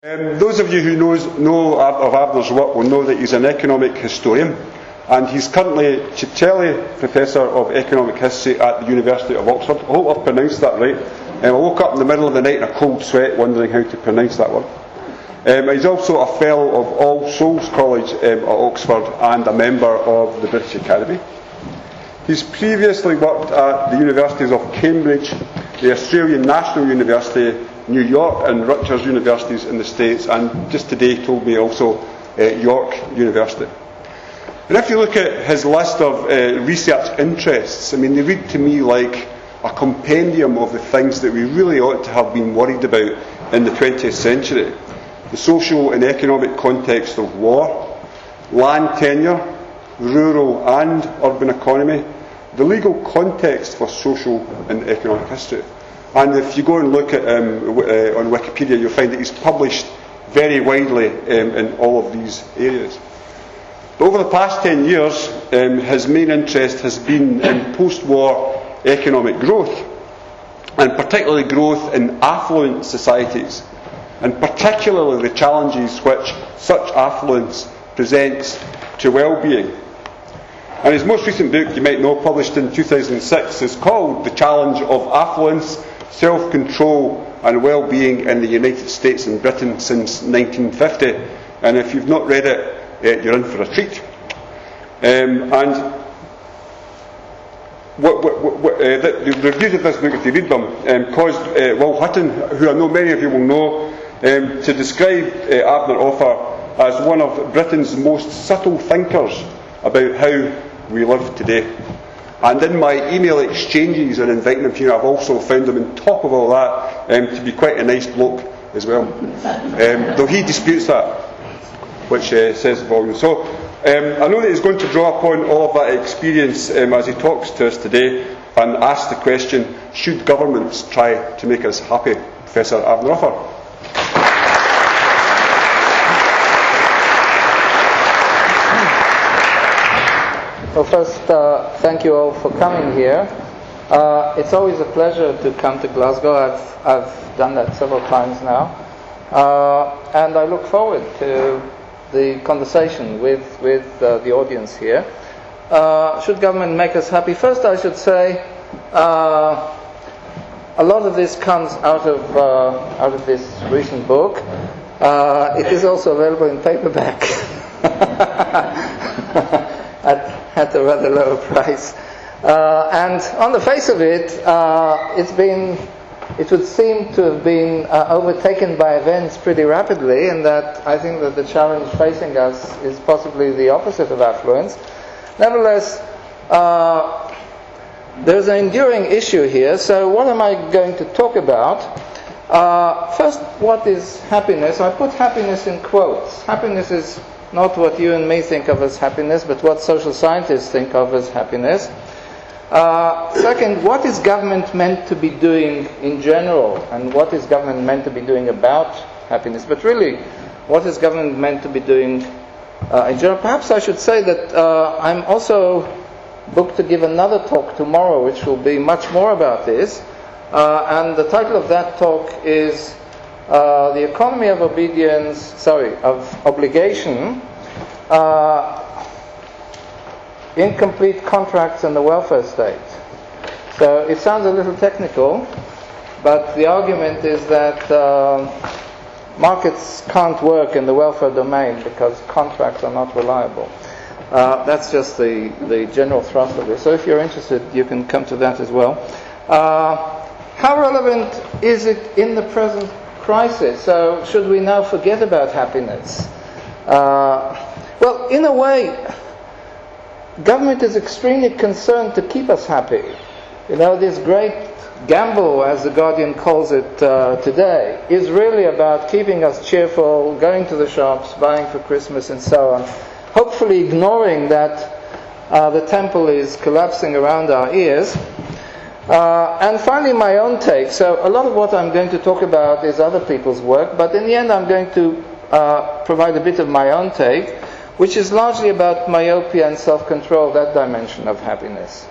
Those of you who know of Abner's work will know that he's an economic historian, and he's currently Ciccelli Professor of Economic History at the University of Oxford. I hope I've pronounced that right. I woke up in the middle of the night in a cold sweat wondering how to pronounce that word. He's also a Fellow of All Souls College at Oxford and a member of the British Academy. He's previously worked at the universities of Cambridge, the Australian National University, New York and Rutgers universities in the States, and just today told me also York University. And if you look at his list of research interests, I mean, they read to me like a compendium of the things that we really ought to have been worried about in the 20th century. The social and economic context of war, land tenure, rural and urban economy, the legal context for social and economic history. And if you go and look at on Wikipedia, you'll find that he's published very widely in all of these areas. But over the past 10 years, his main interest has been in post-war economic growth, and particularly growth in affluent societies, and particularly the challenges which such affluence presents to well-being. And his most recent book, you might know, published in 2006, is called The Challenge of Affluence, Self-Control and Well-Being in the United States and Britain since 1950. And if you've not read it, you're in for a treat. The reviews of this book, if you read them, caused Will Hutton, who I know many of you will know, to describe Abner Offer as one of Britain's most subtle thinkers about how we live today. And in my email exchanges and inviting him here, I've also found him on top of all that to be quite a nice bloke as well. Though he disputes that, which says volumes. So I know that he's going to draw upon all of that experience as he talks to us today and ask the question, should governments try to make us happy? Professor Abner Offer. Well, first, thank you all for coming here. It's always a pleasure to come to Glasgow. I've done that several times now. And I look forward to the conversation with the audience here. Should government make us happy? First, I should say, a lot of this comes out of this recent book. It is also available in paperback. At a rather lower price, and on the face of it, it would seem to have been overtaken by events pretty rapidly, and that I think that the challenge facing us is possibly the opposite of affluence. Nevertheless, there's an enduring issue here. So, what am I going to talk about? First, what is happiness? I put happiness in quotes. Happiness is not what you and me think of as happiness, but what social scientists think of as happiness. Second, what is government meant to be doing in general, and what is government meant to be doing about happiness? But really, what is government meant to be doing in general? Perhaps I should say that I'm also booked to give another talk tomorrow, which will be much more about this. And the title of that talk is the economy of obligation, incomplete contracts and the welfare state. So it sounds a little technical, but the argument is that markets can't work in the welfare domain because contracts are not reliable. That's just the general thrust of this. So if you're interested, you can come to that as well. How relevant is it in the present crisis? So should we now forget about happiness? Well, in a way, government is extremely concerned to keep us happy. You know, this great gamble, as The Guardian calls it today, is really about keeping us cheerful, going to the shops, buying for Christmas and so on, hopefully ignoring that the temple is collapsing around our ears. And finally, my own take. So a lot of what I'm going to talk about is other people's work, but in the end I'm going to provide a bit of my own take, which is largely about myopia and self-control, that dimension of happiness.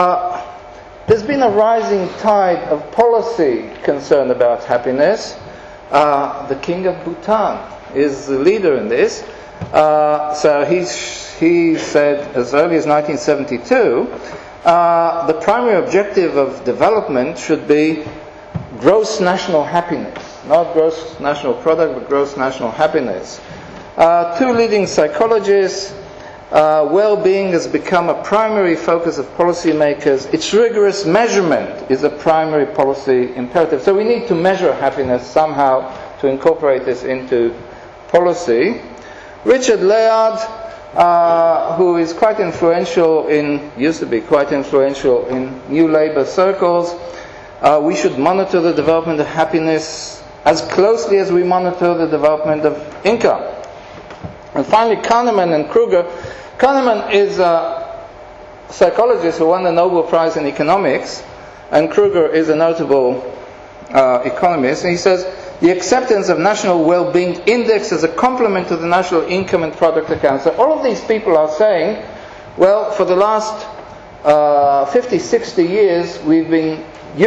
There's been a rising tide of policy concern about happiness. The King of Bhutan is the leader in this. So he said as early as 1972, the primary objective of development should be gross national happiness. Not gross national product, but gross national happiness. Two leading psychologists, well-being has become a primary focus of policymakers. Its rigorous measurement is a primary policy imperative. So we need to measure happiness somehow to incorporate this into policy. Richard Layard, who is quite influential used to be quite influential in New Labour circles, we should monitor the development of happiness as closely as we monitor the development of income. And finally, Kahneman and Kruger. Kahneman is a psychologist who won the Nobel Prize in economics, and Kruger is a notable economist. And he says, the acceptance of national well-being index as a complement to the national income and product account. So all of these people are saying, well, for the last 50, 60 years, we've been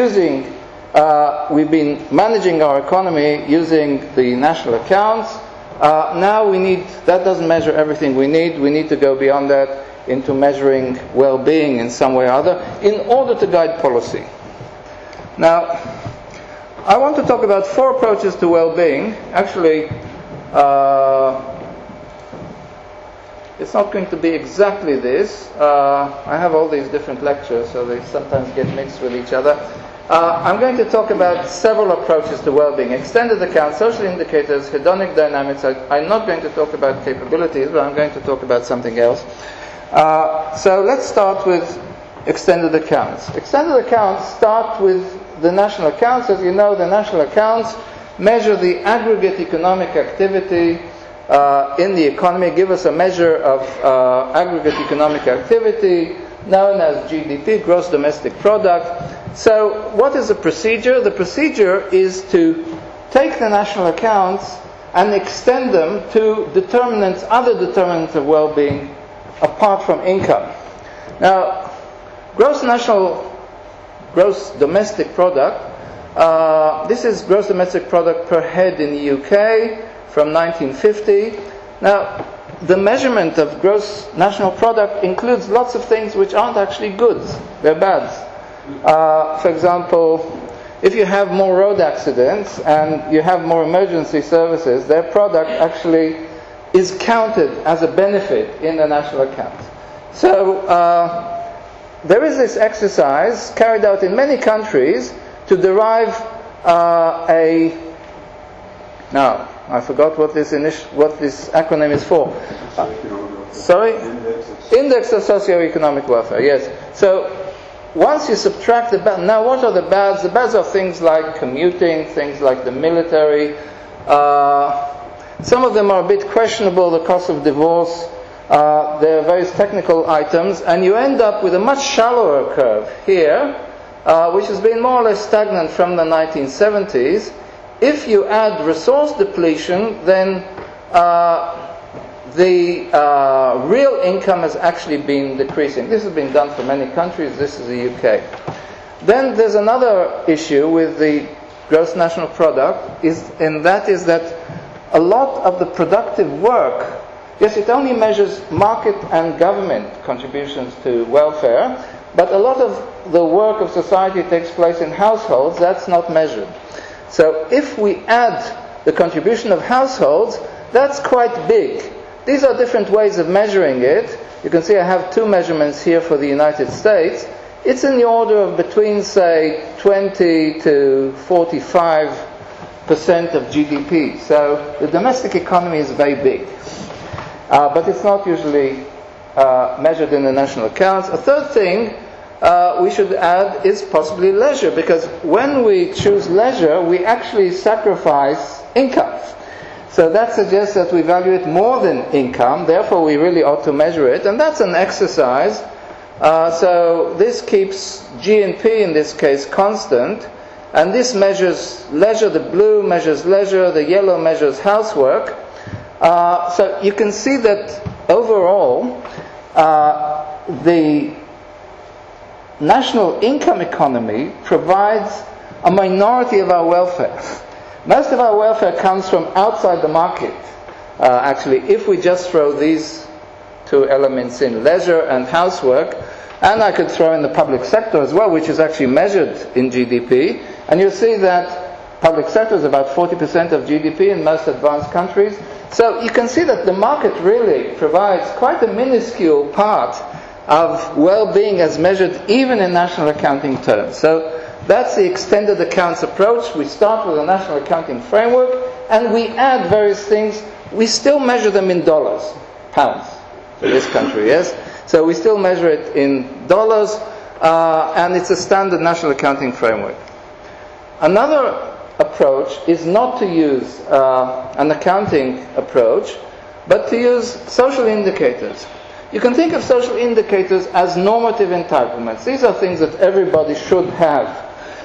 managing our economy using the national accounts. Now that doesn't measure everything we need to go beyond that into measuring well-being in some way or other in order to guide policy. Now, I want to talk about 4 approaches to well-being. Actually, it's not going to be exactly this. I have all these different lectures, so they sometimes get mixed with each other. I'm going to talk about several approaches to well-being. Extended accounts, social indicators, hedonic dynamics. I'm not going to talk about capabilities, but I'm going to talk about something else. So let's start with extended accounts. Extended accounts start with the national accounts. As you know, the national accounts measure the aggregate economic activity in the economy, give us a measure of aggregate economic activity known as GDP, gross domestic product. So what is the procedure? The procedure is to take the national accounts and extend them to other determinants of well-being apart from income. Now, gross domestic product, this is gross domestic product per head in the UK from 1950. Now, the measurement of gross national product includes lots of things which aren't actually goods, they're bads. For example, if you have more road accidents and you have more emergency services, their product actually is counted as a benefit in the national account. So there is this exercise carried out in many countries to derive now I forgot what this acronym is for. Sorry? Index of Socioeconomic Welfare, yes. So once you subtract the bad, now what are the bads? The bads are things like commuting, things like the military. Some of them are a bit questionable, the cost of divorce. There are various technical items, and you end up with a much shallower curve here, which has been more or less stagnant from the 1970s. If you add resource depletion, then the real income has actually been decreasing. This has been done for many countries. This is the UK. Then there's another issue with the gross national product, and that is that a lot of the productive work, yes, it only measures market and government contributions to welfare, but a lot of the work of society takes place in households. That's not measured. So if we add the contribution of households, that's quite big. These are different ways of measuring it. You can see I have 2 measurements here for the United States. It's in the order of between, say, 20 to 45% of GDP. So the domestic economy is very big. But it's not usually measured in the national accounts. A third thing we should add is possibly leisure, because when we choose leisure, we actually sacrifice income. So that suggests that we value it more than income, therefore we really ought to measure it, and that's an exercise. So this keeps GNP in this case constant, and this measures leisure. The blue measures leisure, the yellow measures housework. So you can see that overall the national income economy provides a minority of our welfare. Most of our welfare comes from outside the market. Actually, if we just throw these two elements in, leisure and housework, and I could throw in the public sector as well, which is actually measured in GDP, and you'll see that public sector is about 40% of GDP in most advanced countries. So you can see that the market really provides quite a minuscule part of well-being as measured even in national accounting terms. So that's the extended accounts approach. We start with a national accounting framework and we add various things. We still measure them in dollars, pounds, for this country, yes? So we still measure it in dollars, and it's a standard national accounting framework. Another approach is not to use an accounting approach, but to use social indicators. You can think of social indicators as normative entitlements. These are things that everybody should have.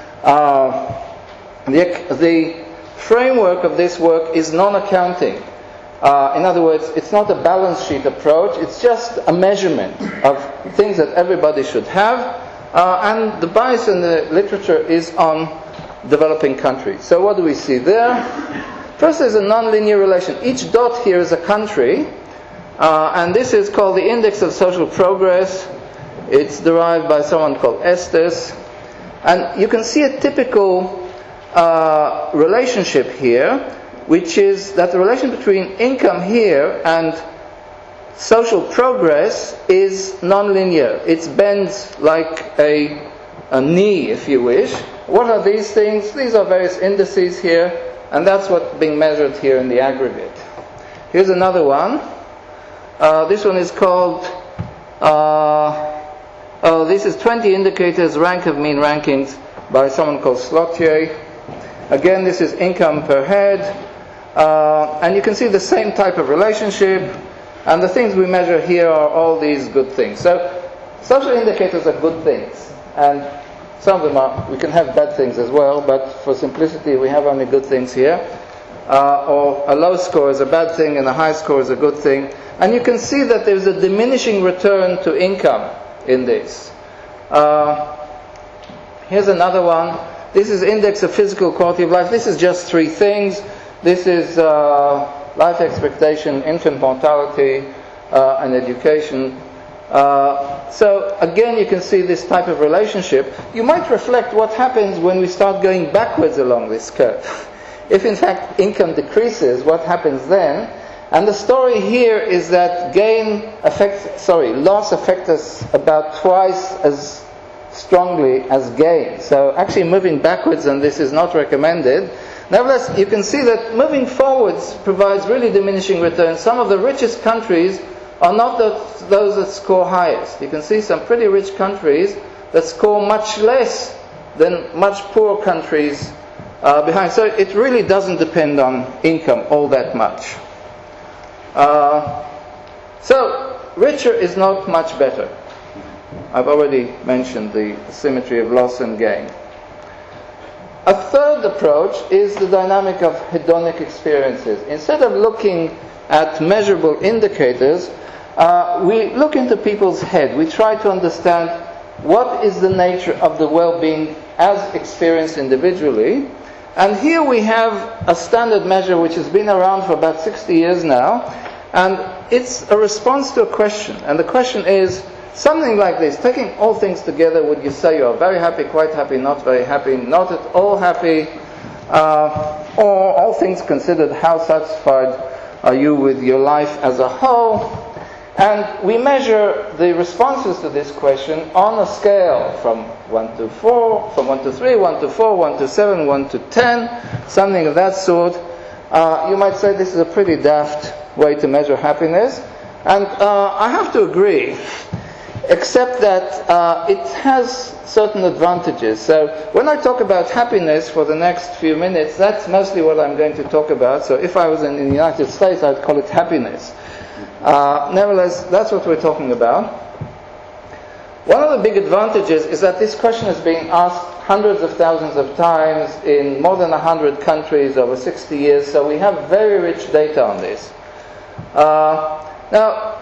The framework of this work is non-accounting. In other words, it's not a balance sheet approach, it's just a measurement of things that everybody should have, and the bias in the literature is on developing countries. So what do we see there? First, there's a non-linear relation. Each dot here is a country, and this is called the Index of Social Progress. It's derived by someone called Estes. And you can see a typical relationship here, which is that the relation between income here and social progress is non-linear. It bends like a knee, if you wish. What are these things? These are various indices here, and that's what's being measured here in the aggregate. Here's another one. This one is called, this is 20 indicators, rank of mean rankings, by someone called Slottier. Again, this is income per head, and you can see the same type of relationship, and the things we measure here are all these good things. So, social indicators are good things, and some of them are, we can have bad things as well, but for simplicity we have only good things here. Or a low score is a bad thing and a high score is a good thing. And you can see that there's a diminishing return to income in this. Here's another one. This is Index of Physical Quality of Life. This is just three things. This is life expectation, infant mortality, and education. So again, you can see this type of relationship. You might reflect what happens when we start going backwards along this curve. If in fact income decreases, what happens then? And the story here is that loss affects us about twice as strongly as gain. So actually moving backwards on this is not recommended. Nevertheless, you can see that moving forwards provides really diminishing returns. Some of the richest countries are not those that score highest. You can see some pretty rich countries that score much less than much poorer countries behind. So it really doesn't depend on income all that much. So richer is not much better. I've already mentioned the symmetry of loss and gain. A third approach is the dynamic of hedonic experiences. Instead of looking at measurable indicators, we look into people's head. We try to understand what is the nature of the well-being as experienced individually. And here we have a standard measure which has been around for about 60 years now, and it's a response to a question. And the question is something like this: taking all things together, would you say you're very happy, quite happy, not very happy, not at all happy, or all things considered, how satisfied are you with your life as a whole? And we measure the responses to this question on a scale from 1 to 4, from 1 to 3, 1 to 4, 1 to 7, 1 to 10, something of that sort. You might say this is a pretty daft way to measure happiness, and I have to agree, except that it has certain advantages. So when I talk about happiness for the next few minutes, that's mostly what I'm going to talk about. So if I was in the United States, I'd call it happiness. Nevertheless, that's what we're talking about. One of the big advantages is that this question is being asked hundreds of thousands of times in more than 100 countries over 60 years, so we have very rich data on this. Now,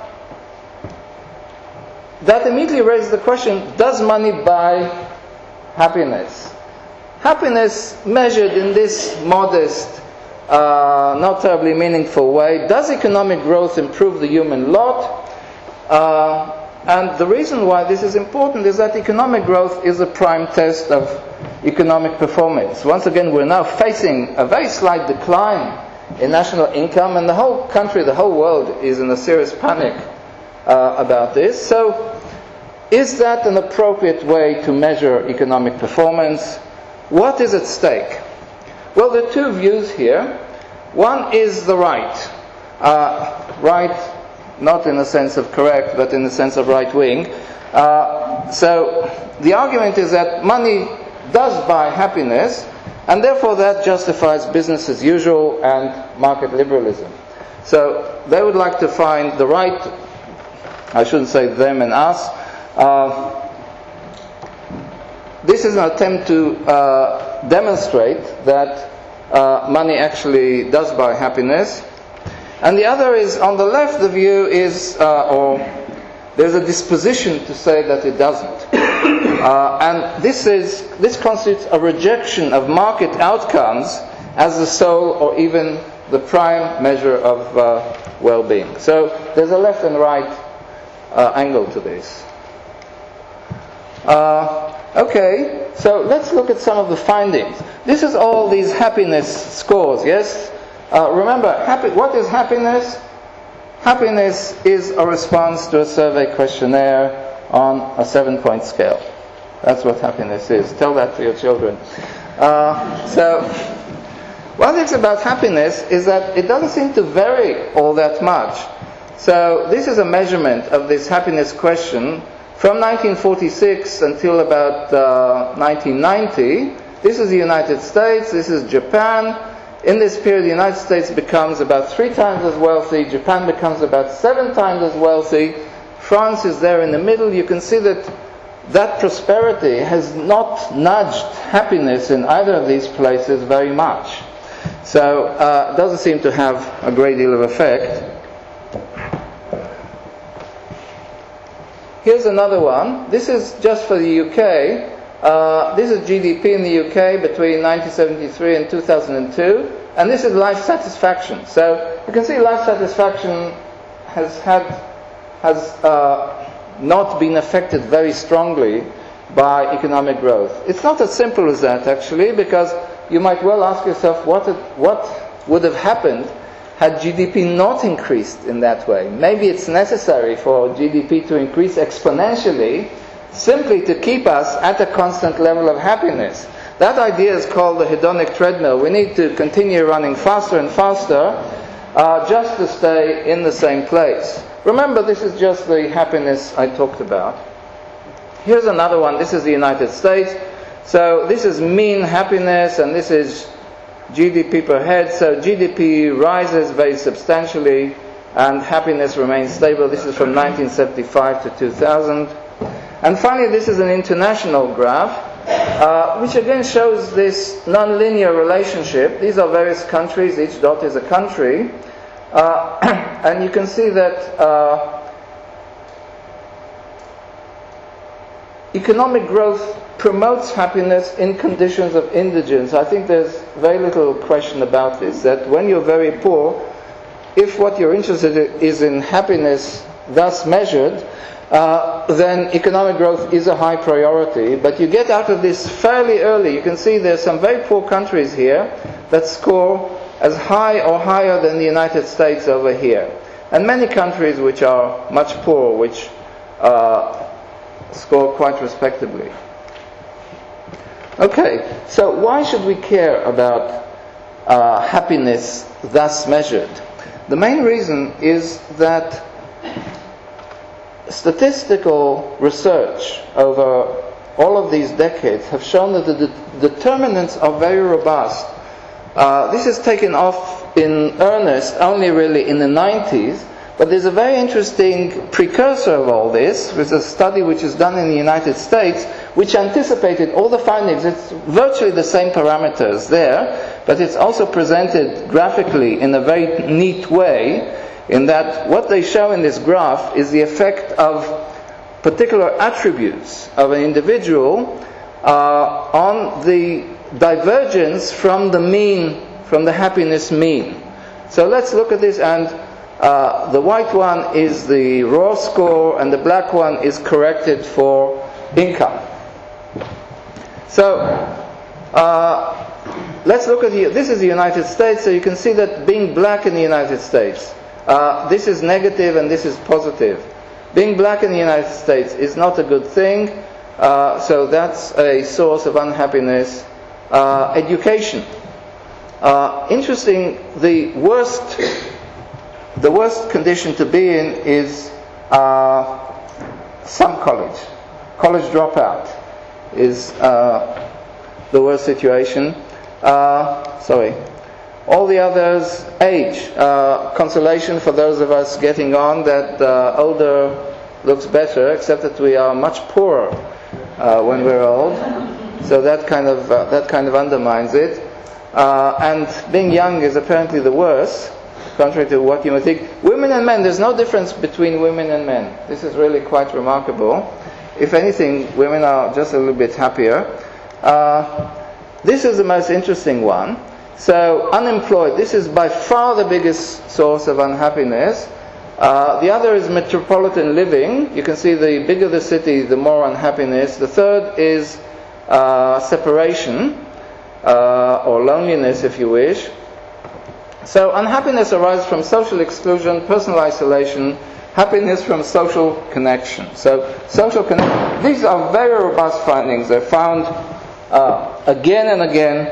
that immediately raises the question, does money buy happiness? happiness measured in this modest, not terribly meaningful way. Does economic growth improve the human lot? And the reason why this is important is that economic growth is a prime test of economic performance. Once again, we're now facing a very slight decline in national income, and the whole country, the whole world is in a serious panic about this. So, is that an appropriate way to measure economic performance? What is at stake? Well, there are two views here. One is the right. Right, not in the sense of correct, but in the sense of right-wing. So the argument is that money does buy happiness, and therefore that justifies business as usual and market liberalism. So they would like to find the right, I shouldn't say them and us. This is an attempt to demonstrate that money actually does buy happiness. And the other is, on the left, the view is, or there's a disposition to say that it doesn't. And this constitutes a rejection of market outcomes as the sole or even the prime measure of well-being. So there's a left and right angle to this. Okay, so let's look at some of the findings. This is all these happiness scores, yes? Remember, what is happiness? Happiness is a response to a survey questionnaire on a 7-point scale. That's what happiness is. Tell that to your children. So, one thing about happiness is that it doesn't seem to vary all that much. So, this is a measurement of this happiness question from 1946 until about 1990. This is the United States, this is Japan. In this period, the United States becomes about 3 times as wealthy, Japan becomes about 7 times as wealthy, France is there in the middle. You can see that prosperity has not nudged happiness in either of these places very much. So, it doesn't seem to have a great deal of effect. Here's another one. This is just for the UK. This is GDP in the UK between 1973 and 2002, and this is life satisfaction. So you can see life satisfaction has not been affected very strongly by economic growth. It's not as simple as that, actually, because you might well ask yourself what would have happened had GDP not increased in that way. Maybe it's necessary for GDP to increase exponentially simply to keep us at a constant level of happiness. That idea is called the hedonic treadmill. We need to continue running faster and faster just to stay in the same place. Remember, this is just the happiness I talked about. Here's another one. This is the United States. So this is mean happiness, and this is GDP per head. So GDP rises very substantially, and happiness remains stable. This is from 1975 to 2000. And finally, this is an international graph, which again shows this non-linear relationship. These are various countries. Each dot is a country. And you can see that economic growth promotes happiness in conditions of indigence. I think there's very little question about this, that when you're very poor, if what you're interested in is in happiness thus measured, then economic growth is a high priority. But you get out of this fairly early. You can see there's some very poor countries here that score as high or higher than the United States over here. And many countries which are much poorer, which score quite respectably. Okay, so why should we care about happiness thus measured? The main reason is that statistical research over all of these decades have shown that the determinants are very robust. This is taken off in earnest only really in the 90s, but there's a very interesting precursor of all this, with a study which is done in the United States, which anticipated all the findings. It's virtually the same parameters there, but it's also presented graphically in a very neat way, in that what they show in this graph is the effect of particular attributes of an individual on the divergence from the mean, from the happiness mean. So let's look at this, and the white one is the raw score, and the black one is corrected for income. So let's look at this is the United States, so you can see that being black in the United States, this is negative and this is positive. Being black in the United States is not a good thing, so that's a source of unhappiness. Education. Interesting, the worst condition to be in is some college. College dropout is the worst situation. All the others, age. Consolation for those of us getting on that older looks better, except that we are much poorer when we're old. So that kind of undermines it. And being young is apparently the worst, contrary to what you might think. Women and men, there's no difference between women and men. This is really quite remarkable. If anything, women are just a little bit happier. This is the most interesting one. So, unemployed, this is by far the biggest source of unhappiness. The other is metropolitan living. You can see the bigger the city, the more unhappiness. The third is separation, or loneliness, if you wish. So, unhappiness arises from social exclusion, personal isolation, happiness from social connection. So, social connection. These are very robust findings. They're found again and again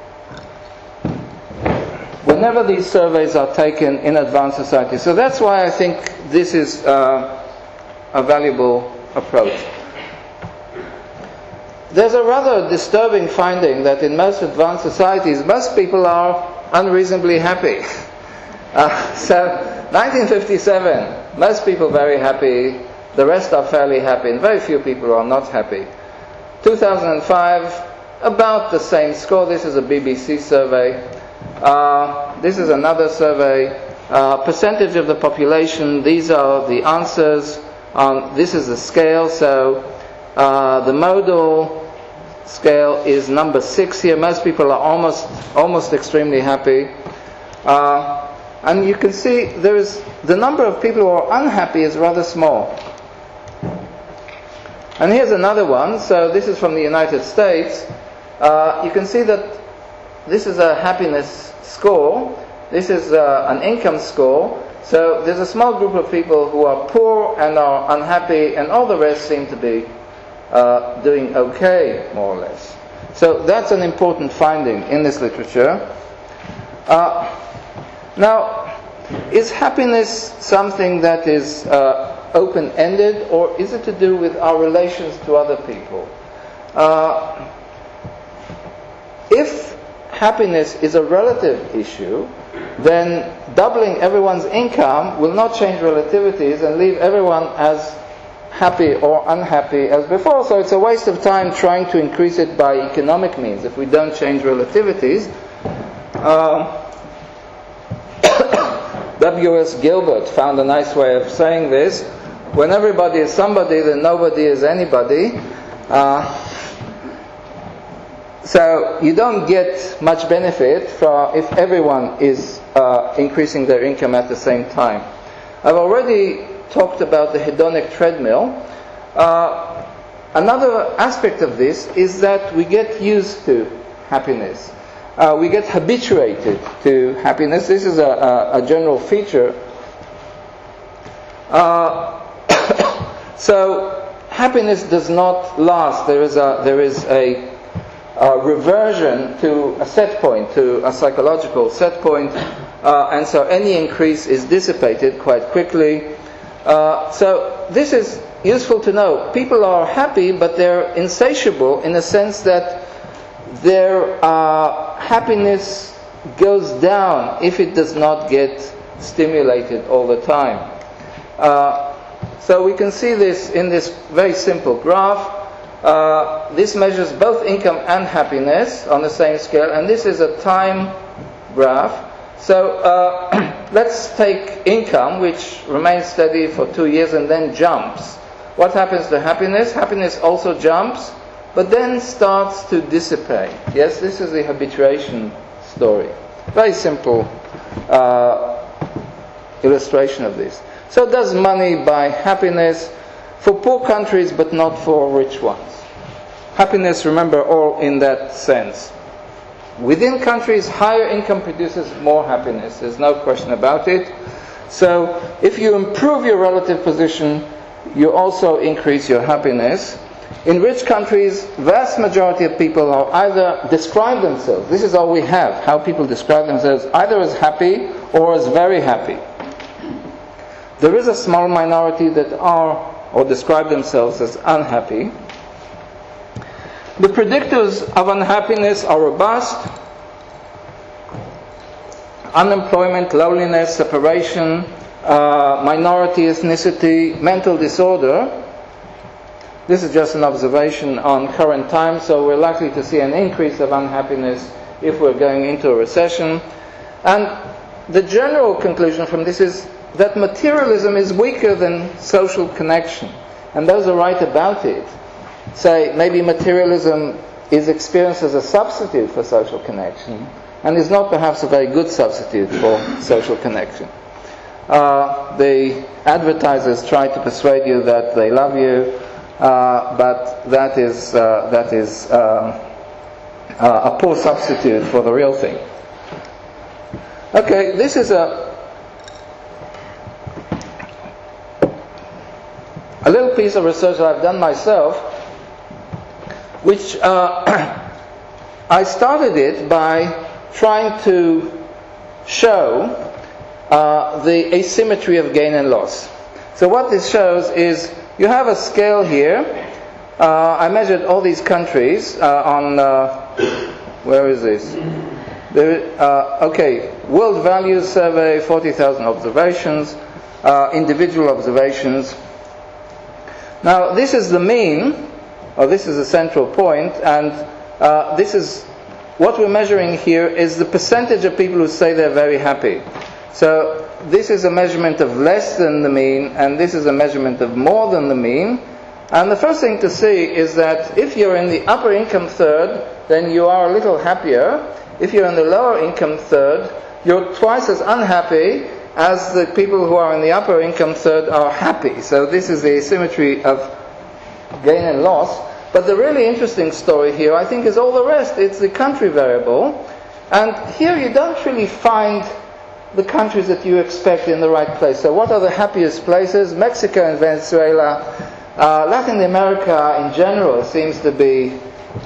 whenever these surveys are taken in advanced society. So that's why I think this is a valuable approach. There's a rather disturbing finding that in most advanced societies, most people are unreasonably happy. So, 1957, most people very happy, the rest are fairly happy, and very few people are not happy. 2005, about the same score. This is a BBC survey. This is another survey. Percentage of the population, these are the answers. This is the scale, so the modal scale is number 6 here. Most people are almost extremely happy. And you can see the number of people who are unhappy is rather small. And here's another one. So this is from the United States. You can see that this is a happiness score. This is an income score. So there's a small group of people who are poor and are unhappy, and all the rest seem to be doing okay, more or less. So that's an important finding in this literature. Now, is happiness something that is open-ended, or is it to do with our relations to other people? If happiness is a relative issue, then doubling everyone's income will not change relativities and leave everyone as happy or unhappy as before. So it's a waste of time trying to increase it by economic means if we don't change relativities. W.S. Gilbert found a nice way of saying this. When everybody is somebody, then nobody is anybody. So you don't get much benefit if everyone is increasing their income at the same time. I've already talked about the hedonic treadmill. Another aspect of this is that we get used to happiness. We get habituated to happiness. This is a general feature. So happiness does not last. There is a reversion to a set point, to a psychological set point, and so any increase is dissipated quite quickly. So this is useful to know. People are happy, but they're insatiable in the sense that their happiness goes down if it does not get stimulated all the time. So we can see this in this very simple graph. This measures both income and happiness on the same scale, and this is a time graph. So let's take income, which remains steady for 2 years and then jumps. What happens to happiness? Happiness also jumps, but then starts to dissipate. Yes, this is the habituation story. Very simple illustration of this. So does money buy happiness for poor countries but not for rich ones? Happiness, remember, all in that sense. Within countries, higher income produces more happiness. There's no question about it. So if you improve your relative position, you also increase your happiness. In rich countries, vast majority of people are either describe themselves, this is all we have, how people describe themselves, either as happy or as very happy. There is a small minority that are or describe themselves as unhappy. The predictors of unhappiness are robust: unemployment, loneliness, separation, minority ethnicity, mental disorder. This is just an observation on current times, so we're likely to see an increase of unhappiness if we're going into a recession. And the general conclusion from this is that materialism is weaker than social connection. And those who write about it say maybe materialism is experienced as a substitute for social connection and is not perhaps a very good substitute for social connection. The advertisers try to persuade you that they love you, but that is a poor substitute for the real thing. Okay, this is a little piece of research that I've done myself, which I started it by trying to show the asymmetry of gain and loss. So what this shows is you have a scale here. I measured all these countries on where is this? World Values Survey, 40,000 observations, individual observations. Now this is the mean, or this is the central point, and this is what we're measuring here is the percentage of people who say they're very happy. So this is a measurement of less than the mean, and this is a measurement of more than the mean. And the first thing to see is that if you're in the upper income third, then you are a little happier. If you're in the lower income third, you're twice as unhappy as the people who are in the upper income third are happy. So this is the asymmetry of gain and loss. But the really interesting story here, I think, is all the rest. It's the country variable. And here you don't really find the countries that you expect in the right place. So what are the happiest places? Mexico and Venezuela. Latin America in general seems to be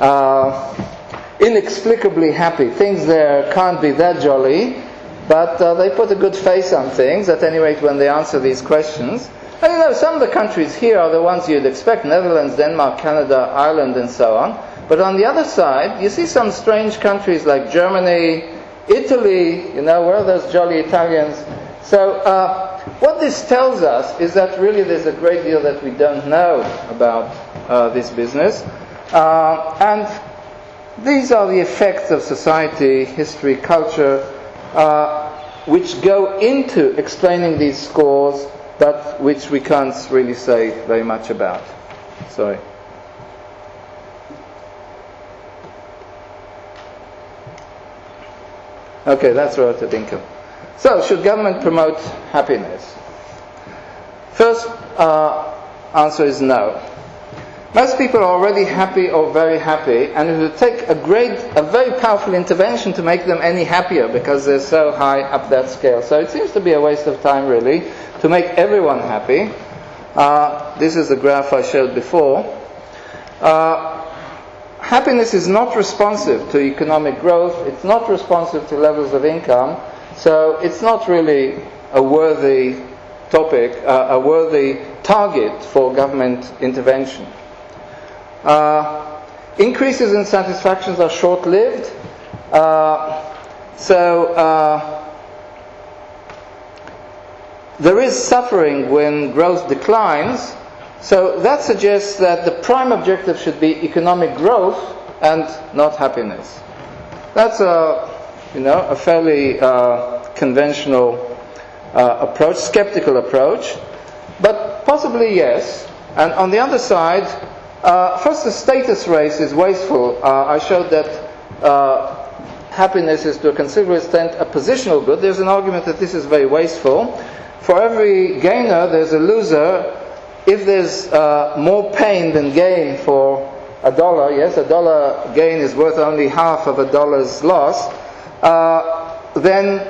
inexplicably happy. Things there can't be that jolly, but they put a good face on things, at any rate when they answer these questions. And you know, some of the countries here are the ones you'd expect: Netherlands, Denmark, Canada, Ireland, and so on. But on the other side, you see some strange countries like Germany, Italy, you know, where are those jolly Italians? So what this tells us is that really there's a great deal that we don't know about this business. And these are the effects of society, history, culture, which go into explaining these scores, but which we can't really say very much about. Sorry. Okay, that's relative income. So, should government promote happiness? First answer is no. Most people are already happy or very happy, and it would take a very powerful intervention to make them any happier because they're so high up that scale. So it seems to be a waste of time, really, to make everyone happy. This is the graph I showed before. Happiness is not responsive to economic growth. It's not responsive to levels of income. So it's not really a worthy topic, a worthy target for government intervention. Increases in satisfactions are short-lived. There is suffering when growth declines. So that suggests that the prime objective should be economic growth and not happiness. That's a fairly conventional approach, skeptical approach, but possibly yes. And on the other side, First, the status race is wasteful. I showed that happiness is to a considerable extent a positional good. There's an argument that this is very wasteful. For every gainer, there's a loser. If there's more pain than gain for $1, yes, $1 gain is worth only half of $1's loss, then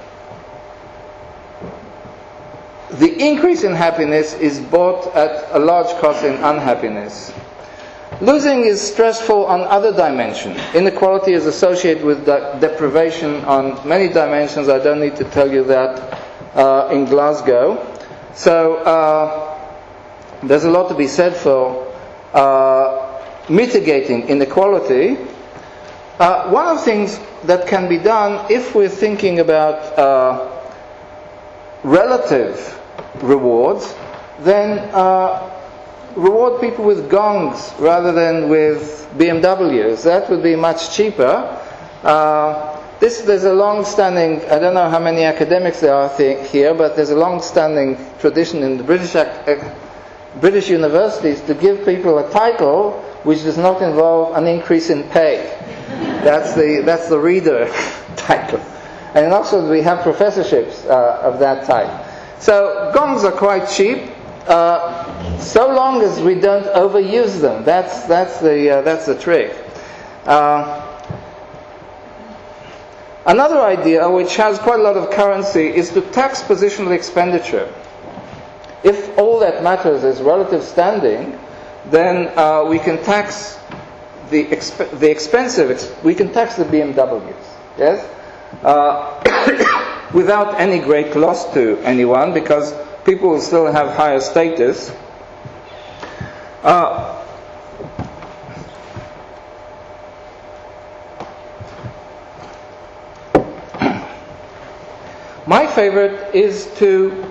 the increase in happiness is bought at a large cost in unhappiness. Losing is stressful on other dimensions. Inequality is associated with deprivation on many dimensions. I don't need to tell you that in Glasgow. So there's a lot to be said for mitigating inequality. One of the things that can be done if we're thinking about relative rewards, then reward people with gongs rather than with BMWs. That would be much cheaper. There's a long-standing, I don't know how many academics there are here, but there's a long-standing tradition in the British universities to give people a title which does not involve an increase in pay. That's the reader title. And in Oxford we have professorships of that type. So gongs are quite cheap, so long as we don't overuse them. That's the trick. Another idea, which has quite a lot of currency, is to tax positional expenditure. If all that matters is relative standing, then we can tax the expensive. We can tax the BMWs. Yes. Without any great loss to anyone, because people will still have higher status. My favorite is to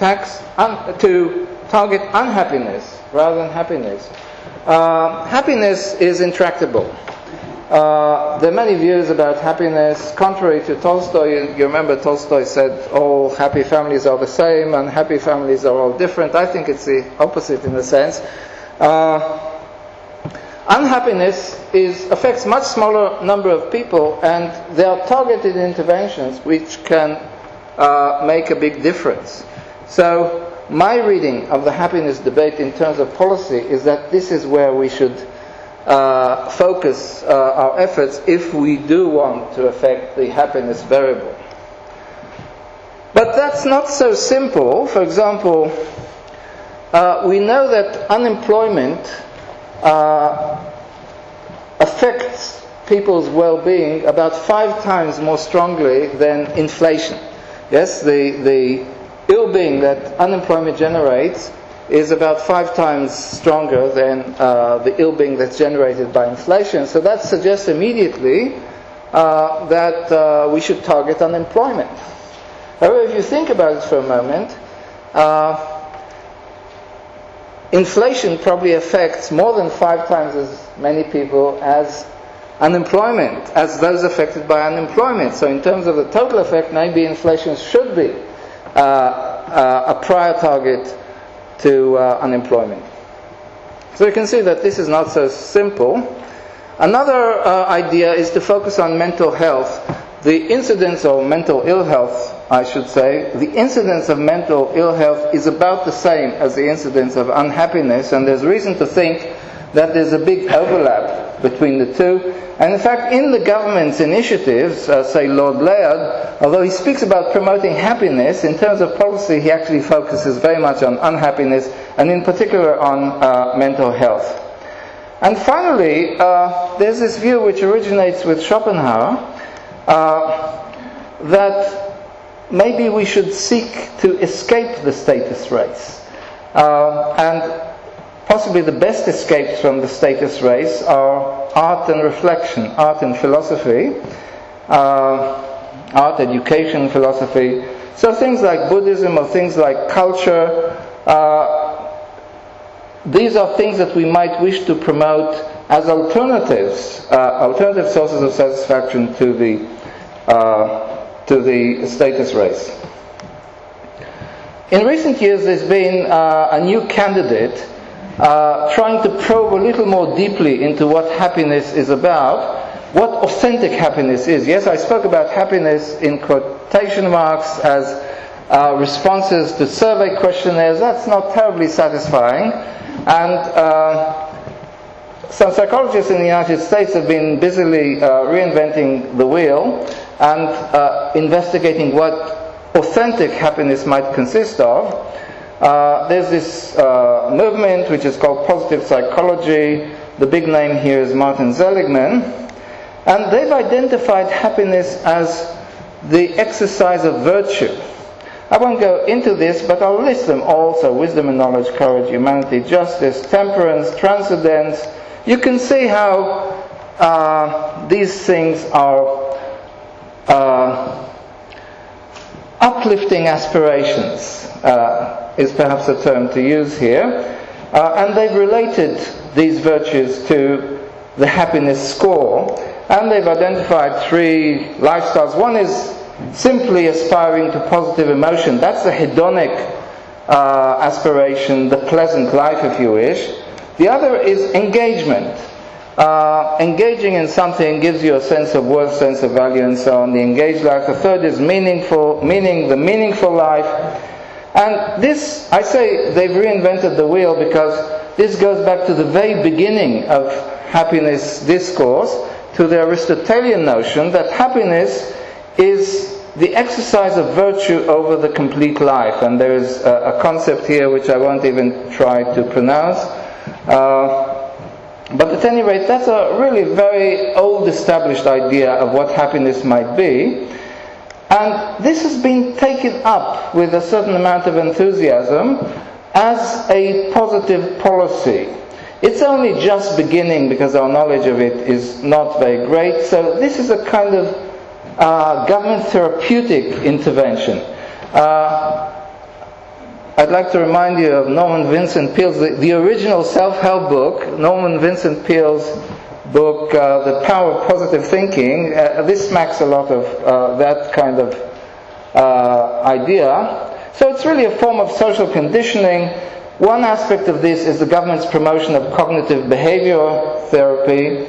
target unhappiness rather than happiness. Happiness is intractable. There are many views about happiness. Contrary to Tolstoy, you remember Tolstoy said all happy families are the same and happy families are all different. I think it's the opposite in a sense. Unhappiness affects much smaller number of people, and there are targeted interventions which can make a big difference. So my reading of the happiness debate in terms of policy is that this is where we should focus our efforts if we do want to affect the happiness variable. But that's not so simple. For example, we know that unemployment affects people's well-being about 5 times more strongly than inflation. Yes, the ill-being that unemployment generates is about 5 times stronger than the ill-being that's generated by inflation. So that suggests immediately that we should target unemployment. However, if you think about it for a moment, inflation probably affects more than 5 times as many people as unemployment, as those affected by unemployment. So in terms of the total effect, maybe inflation should be a prior target to unemployment. So you can see that this is not so simple. Another idea is to focus on mental health. The incidence of mental ill health, I should say, the incidence of mental ill health is about the same as the incidence of unhappiness, and there's reason to think that there's a big overlap between the two. And in fact, in the government's initiatives, say Lord Laird, although he speaks about promoting happiness, in terms of policy he actually focuses very much on unhappiness, and in particular on mental health. And finally, there's this view which originates with Schopenhauer, that maybe we should seek to escape the status race. And possibly the best escapes from the status race are art and reflection, art and philosophy, art, education, philosophy. So things like Buddhism or things like culture, these are things that we might wish to promote as alternatives, alternative sources of satisfaction to the status race. In recent years, there's been a new candidate trying to probe a little more deeply into what happiness is about, what authentic happiness is. Yes, I spoke about happiness in quotation marks as responses to survey questionnaires. That's not terribly satisfying. And some psychologists in the United States have been busily reinventing the wheel and investigating what authentic happiness might consist of. There's this movement which is called positive psychology. The big name here is Martin Seligman. And they've identified happiness as the exercise of virtue. I won't go into this, but I'll list them all. So wisdom and knowledge, courage, humanity, justice, temperance, transcendence. You can see how these things are uplifting aspirations, is perhaps a term to use here. And they've related these virtues to the happiness score. And they've identified 3 lifestyles. One is simply aspiring to positive emotion. That's the hedonic aspiration, the pleasant life, if you wish. The other is engagement. Engaging in something gives you a sense of worth, sense of value, and so on. The engaged life. The third is the meaningful life. And this, I say they've reinvented the wheel because this goes back to the very beginning of happiness discourse, to the Aristotelian notion that happiness is the exercise of virtue over the complete life. And there is a concept here which I won't even try to pronounce. But at any rate, that's a really very old established idea of what happiness might be. And this has been taken up with a certain amount of enthusiasm as a positive policy. It's only just beginning because our knowledge of it is not very great. So this is a kind of government therapeutic intervention. I'd like to remind you of Norman Vincent Peale's, the original self-help book, Norman Vincent Peale's book, The Power of Positive Thinking. This smacks a lot of that kind of idea. So it's really a form of social conditioning. One aspect of this is the government's promotion of cognitive behavioral therapy.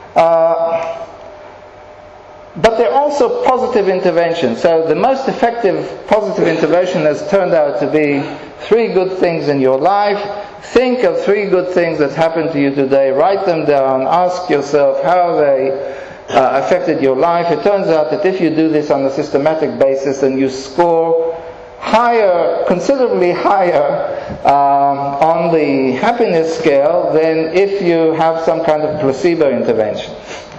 But they're also positive interventions. So the most effective positive intervention has turned out to be 3 good things in your life. Think of 3 good things that happened to you today. Write them down. Ask yourself how they affected your life. It turns out that if you do this on a systematic basis, then you score higher, considerably higher on the happiness scale than if you have some kind of placebo intervention.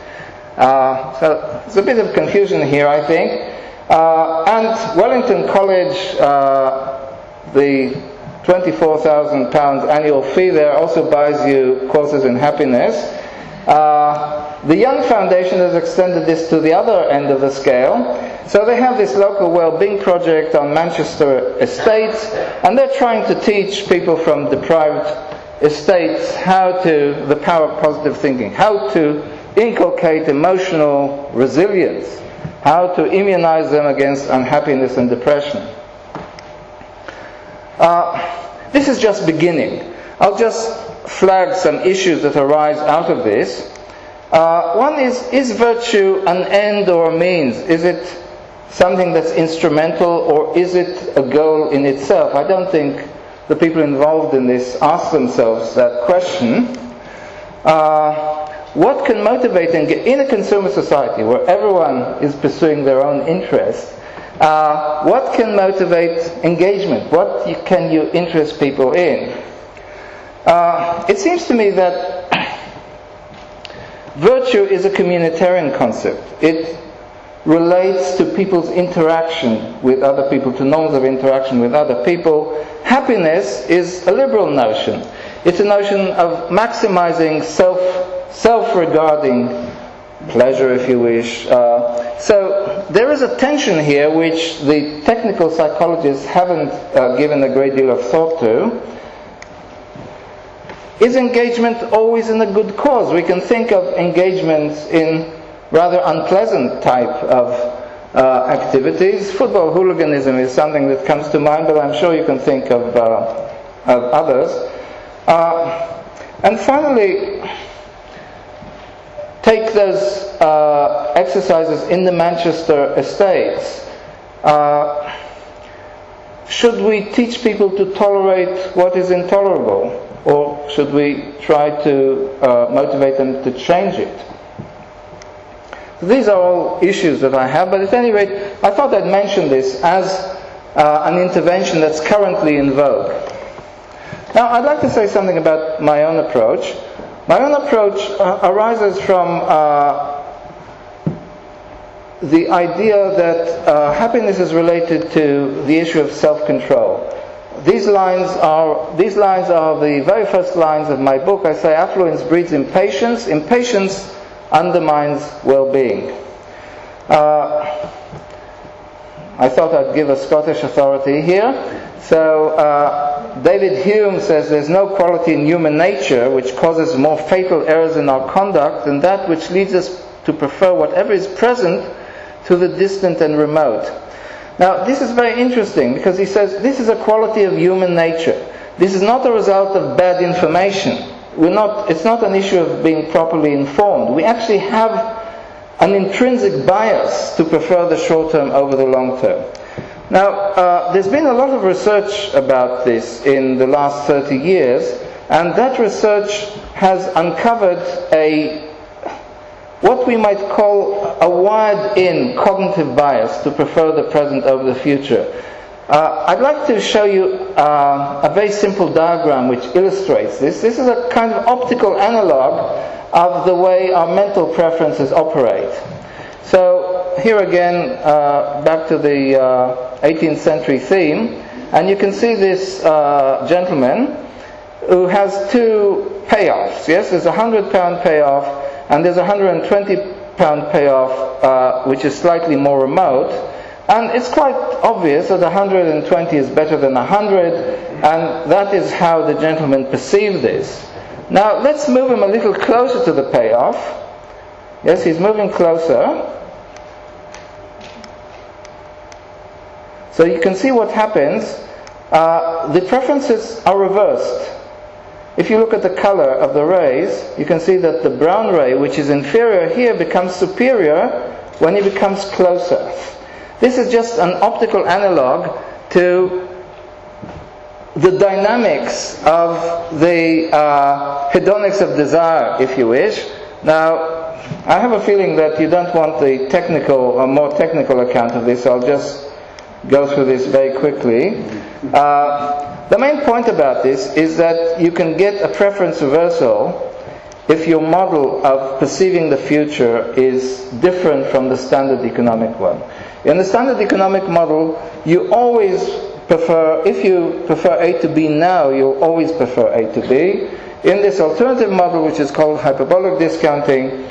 So there's a bit of confusion here, I think. And Wellington College, the £24,000 annual fee there also buys you courses in happiness. The Young Foundation has extended this to the other end of the scale. So they have this local well-being project on Manchester estates, and they're trying to teach people from deprived estates the power of positive thinking, how to inculcate emotional resilience, how to immunize them against unhappiness and depression. This is just beginning. I'll just flag some issues that arise out of this. One is virtue an end or a means? Is it something that's instrumental, or is it a goal in itself? I don't think the people involved in this ask themselves that question. What can motivate in a consumer society where everyone is pursuing their own interest? What can motivate engagement? What can you interest people in? It seems to me that virtue is a communitarian concept. It relates to people's interaction with other people, to norms of interaction with other people. Happiness is a liberal notion. It's a notion of maximizing self-regarding pleasure, if you wish. So there is a tension here which the technical psychologists haven't given a great deal of thought to. Is engagement always in a good cause? We can think of engagements in rather unpleasant type of activities. Football hooliganism is something that comes to mind, but I'm sure you can think of others. And finally, take those exercises in the Manchester estates. Should we teach people to tolerate what is intolerable, or should we try to motivate them to change it? So these are all issues that I have, but at any rate, I thought I'd mention this as an intervention that's currently in vogue. Now, I'd like to say something about my own approach. My own approach arises from the idea that happiness is related to the issue of self-control. These lines are the very first lines of my book. I say affluence breeds impatience. Impatience undermines well-being. I thought I'd give a Scottish authority here. So David Hume says there's no quality in human nature which causes more fatal errors in our conduct than that which leads us to prefer whatever is present to the distant and remote. Now, this is very interesting because he says this is a quality of human nature. This is not a result of bad information. It's not an issue of being properly informed. We actually have an intrinsic bias to prefer the short term over the long term. Now, there's been a lot of research about this in the last 30 years, and that research has uncovered what we might call a wired-in cognitive bias to prefer the present over the future. I'd like to show you a very simple diagram which illustrates this. This is a kind of optical analog of the way our mental preferences operate. So here again, back to the 18th century theme, and you can see this gentleman who has two payoffs. Yes, there's a £100 payoff and there's a £120 payoff, which is slightly more remote. And it's quite obvious that 120 is better than 100, and that is how the gentleman perceived this. Now, let's move him a little closer to the payoff. Yes, he's moving closer. So you can see what happens. The preferences are reversed. If you look at the color of the rays, you can see that the brown ray, which is inferior here, becomes superior when it becomes closer. This is just an optical analog to the dynamics of the hedonics of desire, if you wish. Now, I have a feeling that you don't want the technical or more technical account of this. I'll just go through this very quickly. The main point about this is that you can get a preference reversal if your model of perceiving the future is different from the standard economic one. In the standard economic model, you always prefer, if you prefer A to B now, you'll always prefer A to B. In this alternative model, which is called hyperbolic discounting,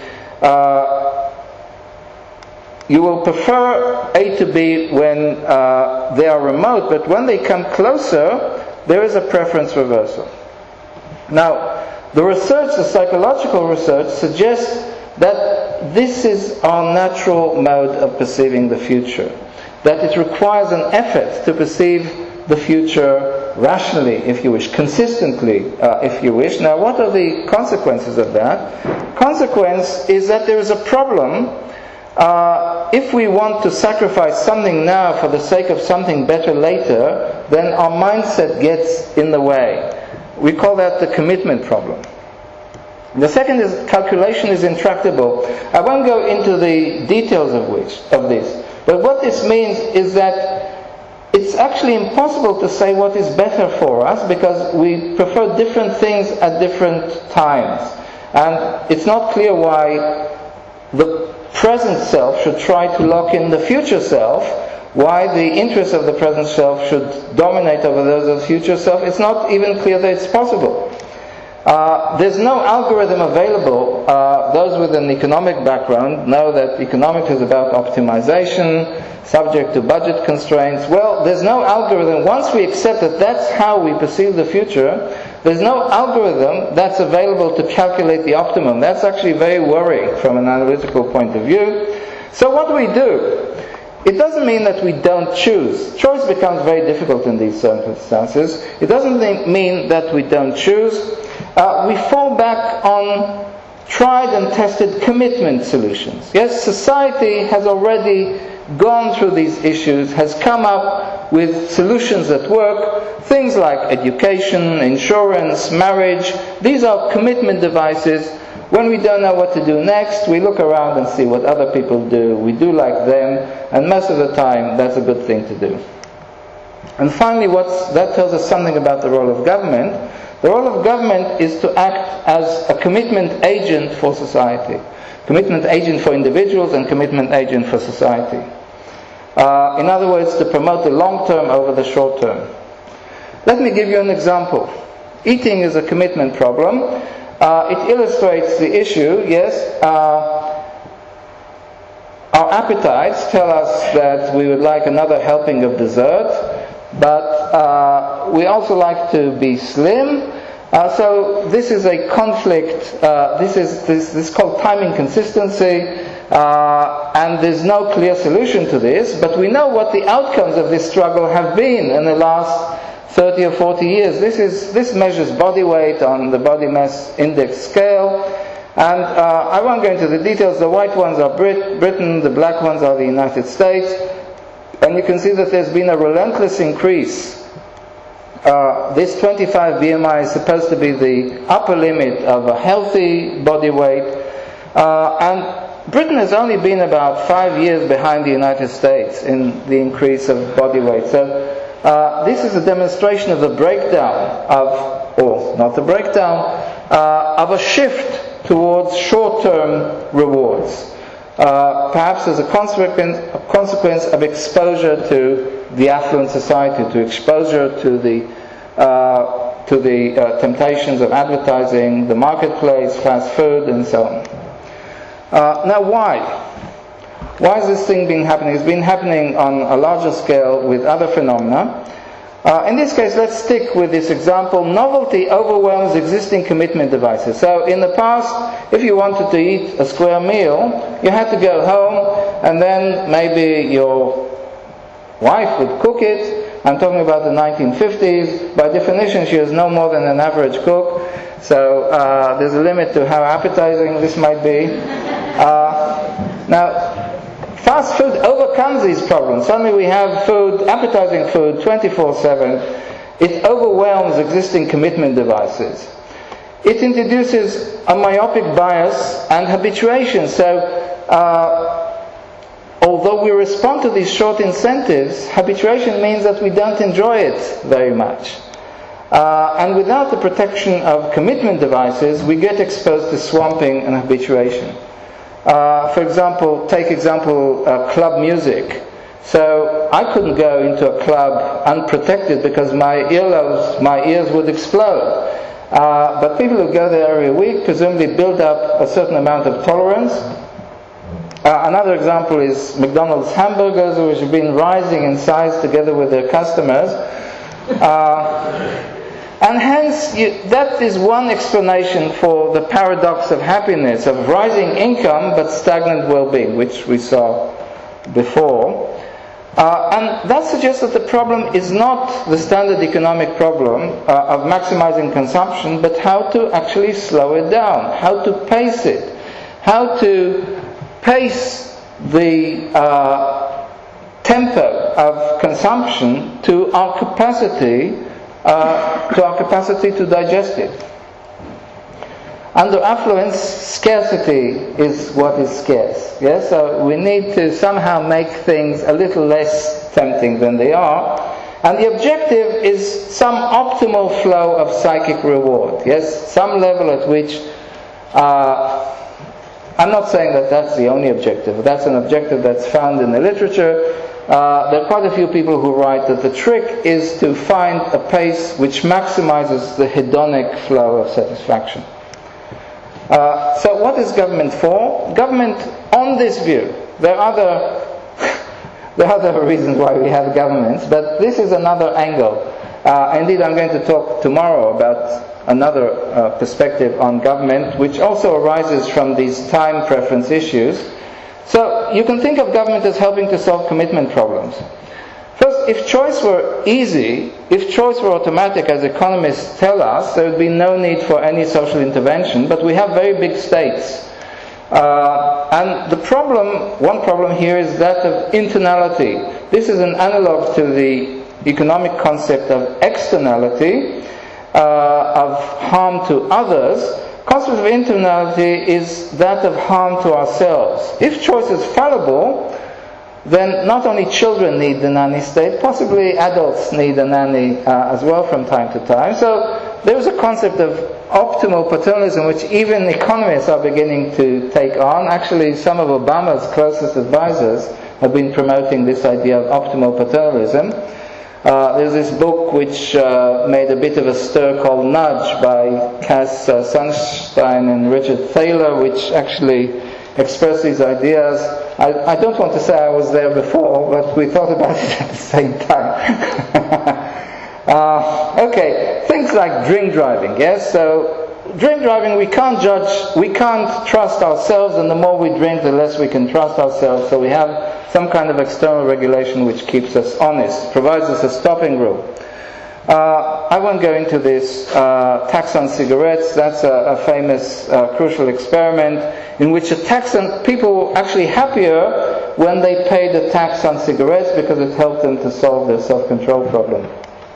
you will prefer A to B when they are remote, but when they come closer, there is a preference reversal. Now, the research, the psychological research, suggests that this is our natural mode of perceiving the future. That it requires an effort to perceive the future rationally, if you wish, consistently, if you wish. Now, what are the consequences of that? Consequence is that there is a problem. If we want to sacrifice something now for the sake of something better later, then our mindset gets in the way. We call that the commitment problem. The second is calculation is intractable. I won't go into the details of this, but what this means is that it's actually impossible to say what is better for us because we prefer different things at different times. And it's not clear why the present self should try to lock in the future self, why the interests of the present self should dominate over those of the future self. It's not even clear that it's possible. There's no algorithm available. Those with an economic background know that economics is about optimization, subject to budget constraints. Well, there's no algorithm. Once we accept that that's how we perceive the future, there's no algorithm that's available to calculate the optimum. That's actually very worrying from an analytical point of view. So what do? It doesn't mean that we don't choose. Choice becomes very difficult in these circumstances. It doesn't mean that we don't choose. We fall back on tried and tested commitment solutions. Yes, society has already gone through these issues, has come up with solutions that work. Things like education, insurance, marriage. These are commitment devices. When we don't know what to do next, we look around and see what other people do. We do like them, and most of the time that's a good thing to do. And finally, that tells us something about the role of government. The role of government is to act as a commitment agent for society. Commitment agent for individuals and commitment agent for society. In other words, to promote the long term over the short term. Let me give you an example. Eating is a commitment problem. It illustrates the issue, yes. Our appetites tell us that we would like another helping of dessert, but we also like to be slim. So this is a conflict. This is called time inconsistency, and there's no clear solution to this. But we know what the outcomes of this struggle have been in the last 30 or 40 years. This measures body weight on the body mass index scale, and I won't go into the details. The white ones are Britain, the black ones are the United States, and you can see that there's been a relentless increase. This 25 BMI is supposed to be the upper limit of a healthy body weight, and Britain has only been about 5 years behind the United States in the increase of body weight. So this is a demonstration of the breakdown of a shift towards short-term rewards. Perhaps as a consequence of exposure to the affluent society, to exposure to the temptations of advertising, the marketplace, fast food, and so on. Now, why? Why is this thing happening? It's been happening on a larger scale with other phenomena. In this case, let's stick with this example. Novelty overwhelms existing commitment devices. So in the past, if you wanted to eat a square meal, you had to go home, and then maybe your wife would cook it. I'm talking about the 1950s. By definition, she was no more than an average cook. So there's a limit to how appetizing this might be. Now, fast food overcomes these problems. Suddenly we have food, appetizing food, 24/7. It overwhelms existing commitment devices. It introduces a myopic bias and habituation. So, although we respond to these short incentives, habituation means that we don't enjoy it very much. And without the protection of commitment devices, we get exposed to swamping and habituation. For example, club music. So I couldn't go into a club unprotected because my ears would explode. But people who go there every week presumably build up a certain amount of tolerance. Another example is McDonald's hamburgers, which have been rising in size together with their customers. And hence, that is one explanation for the paradox of happiness, of rising income but stagnant well-being, which we saw before. And that suggests that the problem is not the standard economic problem of maximizing consumption, but how to actually slow it down, how to pace it, how to pace the tempo of consumption to our capacity to digest it. Under affluence, scarcity is what is scarce. Yes, so we need to somehow make things a little less tempting than they are, and the objective is some optimal flow of psychic reward. Yes, some level at which. I'm not saying that that's the only objective. That's an objective that's found in the literature. There are quite a few people who write that the trick is to find a pace which maximizes the hedonic flow of satisfaction. So what is government for? Government, on this view, there are other reasons why we have governments, but this is another angle. Indeed, I'm going to talk tomorrow about another perspective on government, which also arises from these time preference issues. So But you can think of government as helping to solve commitment problems. First, if choice were easy, if choice were automatic, as economists tell us, there would be no need for any social intervention, but we have very big states. And the problem, one problem here is that of internality. This is an analog to the economic concept of externality, of harm to others. Concept of internality is that of harm to ourselves. If choice is fallible, then not only children need the nanny state, possibly adults need a nanny as well from time to time. So there is a concept of optimal paternalism which even economists are beginning to take on. Actually, some of Obama's closest advisors have been promoting this idea of optimal paternalism. There's this book which made a bit of a stir called Nudge by Cass Sunstein and Richard Thaler, which actually express these ideas. I don't want to say I was there before, but we thought about it at the same time. Okay, things like drink driving, yes? So, drink driving, we can't judge, we can't trust ourselves, and the more we drink, the less we can trust ourselves. So we have some kind of external regulation which keeps us honest, provides us a stopping rule. I won't go into this. Tax on cigarettes, that's a famous crucial experiment in which a tax on people were actually happier when they paid a tax on cigarettes because it helped them to solve their self-control problem.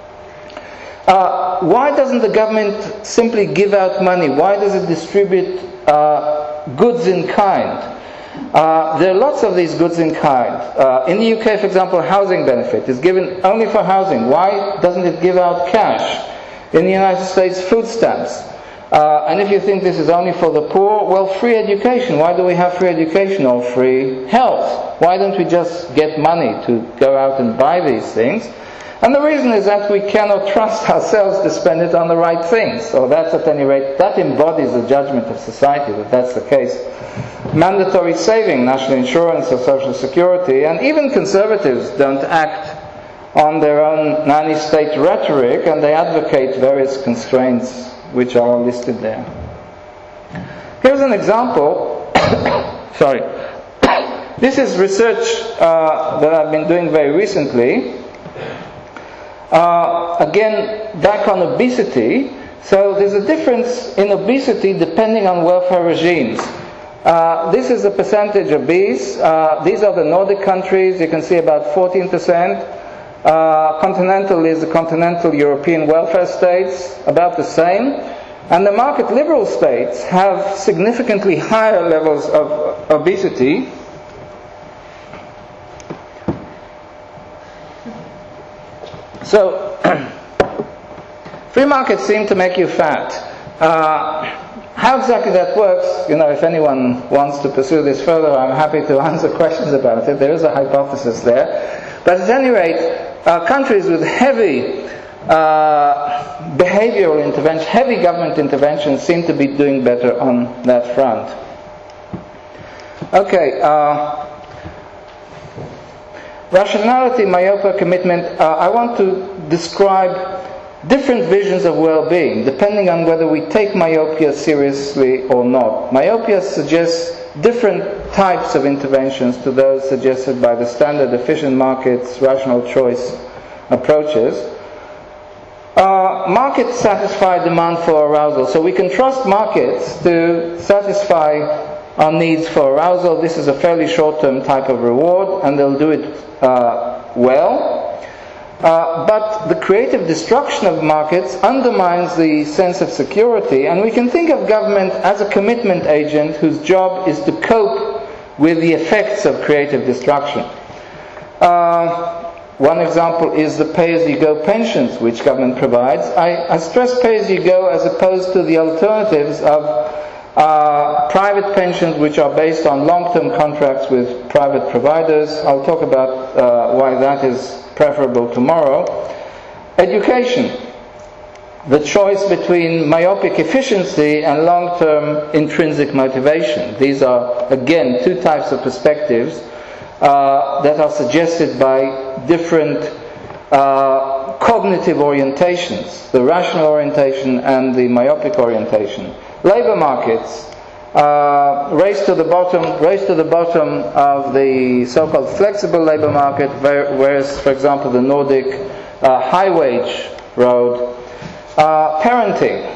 Why doesn't the government simply give out money? Why does it distribute goods in kind? There are lots of these goods in kind. In the UK, for example, housing benefit is given only for housing. Why doesn't it give out cash? In the United States, food stamps. And if you think this is only for the poor, well, free education. Why do we have free education or free health? Why don't we just get money to go out and buy these things? And the reason is that we cannot trust ourselves to spend it on the right things. So that's, at any rate, that embodies the judgment of society, that that's the case. Mandatory saving, national insurance or social security, and even conservatives don't act on their own nanny state rhetoric, and they advocate various constraints which are listed there. Here's an example. Sorry. This is research that I've been doing very recently. Again, back on obesity. So there's a difference in obesity depending on welfare regimes. This is the percentage obese. These are the Nordic countries. You can see about 14%. Continental is the continental European welfare states, about the same. And the market liberal states have significantly higher levels of obesity. So, free markets seem to make you fat. How exactly that works, if anyone wants to pursue this further, I'm happy to answer questions about it. There is a hypothesis there. But at any rate, countries with heavy behavioral intervention, heavy government intervention seem to be doing better on that front. Okay, rationality, myopia, commitment. I want to describe different visions of well-being, depending on whether we take myopia seriously or not. Myopia suggests different types of interventions to those suggested by the standard efficient markets, rational choice approaches. Markets satisfy demand for arousal, so we can trust markets to satisfy our needs for arousal. This is a fairly short-term type of reward, and they'll do it well. But the creative destruction of markets undermines the sense of security, and we can think of government as a commitment agent whose job is to cope with the effects of creative destruction. One example is the pay-as-you-go pensions which government provides. I stress pay-as-you-go as opposed to the alternatives of private pensions which are based on long-term contracts with private providers. I'll talk about why that is preferable tomorrow. Education. The choice between myopic efficiency and long-term intrinsic motivation. These are, again, two types of perspectives that are suggested by different cognitive orientations, the rational orientation and the myopic orientation. Labour markets. race to the bottom of the so-called flexible labor market, whereas, for example, the Nordic high-wage road. Parenting.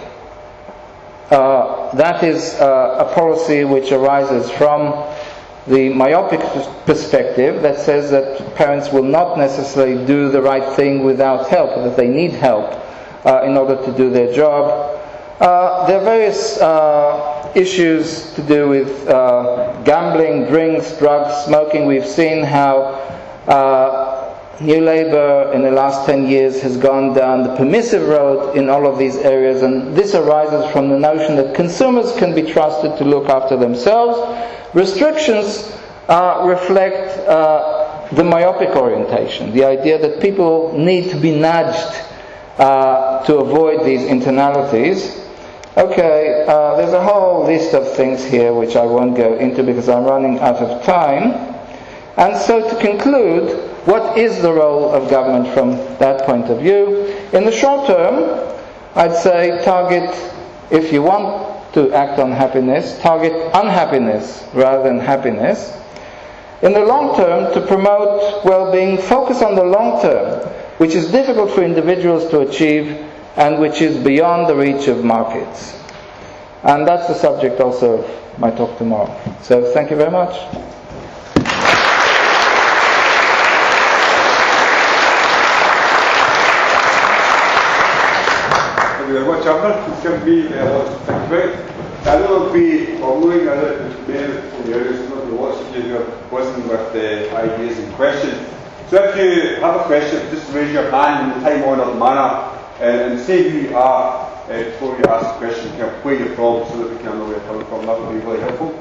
That is a policy which arises from the myopic perspective that says that parents will not necessarily do the right thing without help, that they need help in order to do their job. There are various issues to do with gambling, drinks, drugs, smoking. We've seen how New Labour in the last 10 years has gone down the permissive road in all of these areas, and this arises from the notion that consumers can be trusted to look after themselves. Restrictions reflect the myopic orientation, the idea that people need to be nudged to avoid these internalities. Okay, there's a whole list of things here which I won't go into because I'm running out of time. And so to conclude, what is the role of government from that point of view? In the short term, I'd say target, if you want to act on happiness, target unhappiness rather than happiness. In the long term, to promote well-being, focus on the long term, which is difficult for individuals to achieve and which is beyond the reach of markets. And that's the subject also of my talk tomorrow. So thank you very much. Thank you very much, Amber. It's going to be a lot to think about. I know there'll be following other areas, there'll be lots of you who are listening with the ideas in question. So if you have a question, just raise your hand in a time-honoured manner and say who you are before you ask the question, where you're from, so that we can know where you're coming from. That would be really helpful.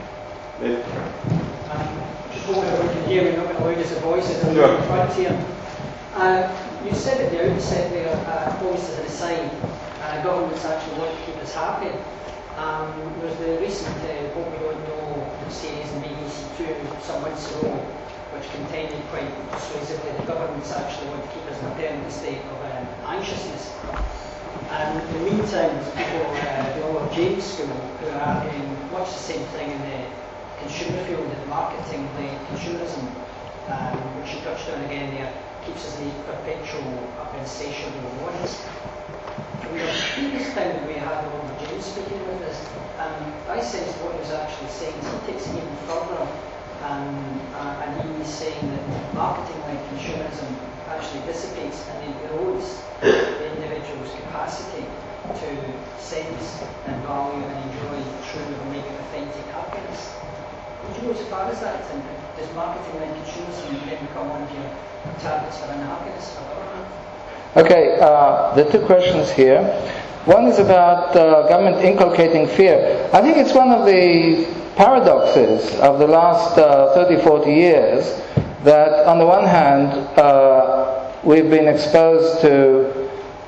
Just hoping everyone can hear me, not going to loud as a voice as I'm in front here. You said at the outset there, almost as an aside, governments actually want to keep us happy. There's the recent What We Don't Know series in BBC Two some months ago, which contended quite persuasively that governments actually want to keep us in a permanent state of anxiousness. In the meantime, there's people at the Oliver James School who are doing much the same thing in the consumer field, in marketing, the consumerism, which you touched on again there, keeps us in a perpetual insatiable wants. The previous time that we had Oliver James speaking with us, I sensed what he was actually saying. He takes it even further, and he was saying that marketing-led consumerism actually dissipates and erodes the individual's capacity to sense and value and enjoy true or maybe authentic happiness. Would you go as far as that? And does marketing-led consumerism then become one of your targets for unhappiness for government? Okay, there are two questions here. One is about government inculcating fear. I think it's one of the paradoxes of the last 30, 40 years that on the one hand we've been exposed to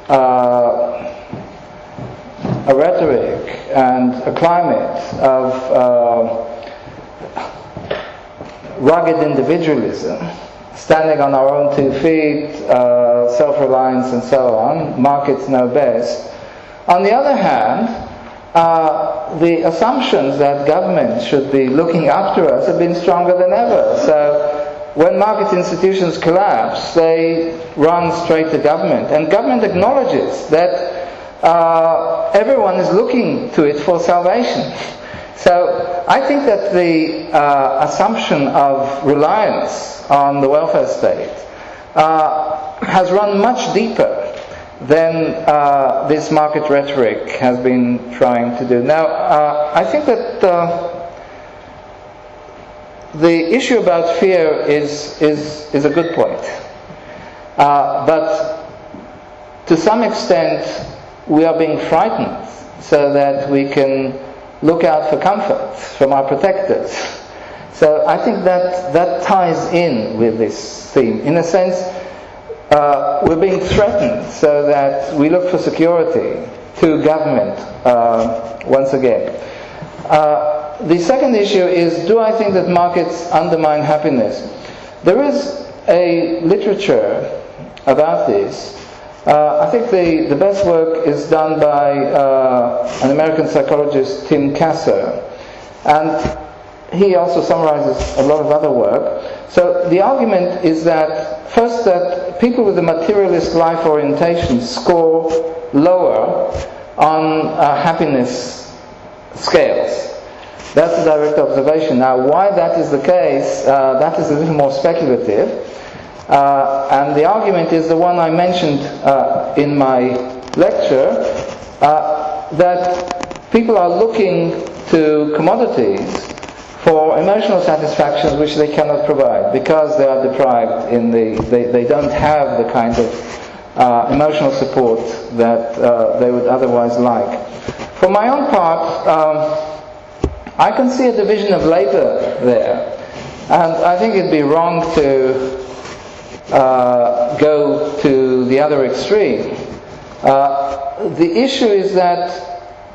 a rhetoric and a climate of rugged individualism, standing on our own 2 feet, self-reliance and so on, markets know best. On the other hand, the assumptions that government should be looking after us have been stronger than ever. So when market institutions collapse, they run straight to government. And government acknowledges that everyone is looking to it for salvation. So I think that the assumption of reliance on the welfare state has run much deeper than this market rhetoric has been trying to do. Now, I think that the issue about fear is a good point. But to some extent, we are being frightened so that we can look out for comfort from our protectors. So I think that ties in with this theme. In a sense, we're being threatened so that we look for security to government once again. The second issue is, do I think that markets undermine happiness? There is a literature about this. I think the best work is done by an American psychologist, Tim Kasser, And he also summarizes a lot of other work. So the argument is that, first, that people with a materialist life orientation score lower on happiness scales. That's a direct observation. Now, why that is the case, that is a little more speculative. And the argument is the one I mentioned in my lecture, that people are looking to commodities for emotional satisfactions which they cannot provide because they are deprived they don't have the kind of emotional support that they would otherwise like. For my own part, I can see a division of labour there, and I think it'd be wrong to go to the other extreme. The issue is that,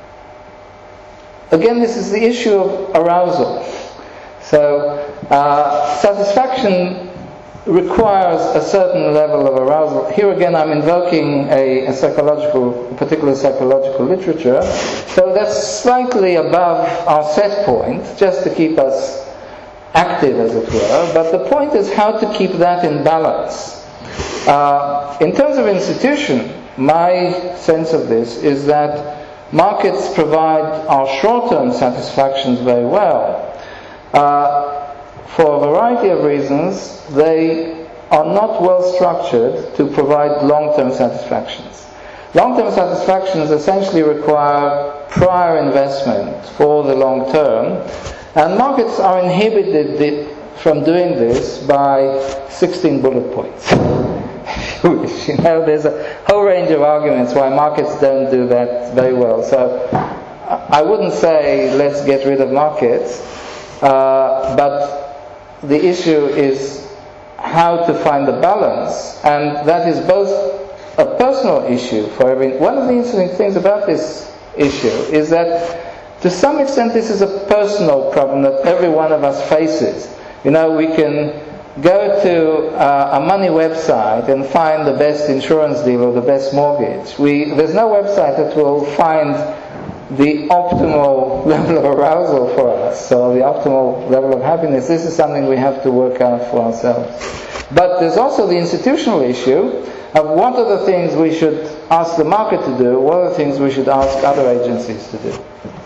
again, this is the issue of arousal. So, satisfaction requires a certain level of arousal. Here again, I'm invoking a particular psychological literature. So that's slightly above our set point, just to keep us active, as it were. But the point is how to keep that in balance. In terms of institution, my sense of this is that markets provide our short-term satisfactions very well. For a variety of reasons, they are not well structured to provide long-term satisfactions. Long-term satisfactions essentially require prior investment for the long term, and markets are inhibited from doing this by 16 bullet points. You know, there's a whole range of arguments why markets don't do that very well. So I wouldn't say let's get rid of markets, but the issue is how to find the balance, and that is both a personal issue for everyone. One of the interesting things about this issue is that to some extent this is a personal problem that every one of us faces. You know, we can go to a money website and find the best insurance deal or the best mortgage. There's no website that will find the optimal level of arousal for us, or the optimal level of happiness. This is something we have to work out for ourselves. But there's also the institutional issue of what are the things we should ask the market to do, what are the things we should ask other agencies to do.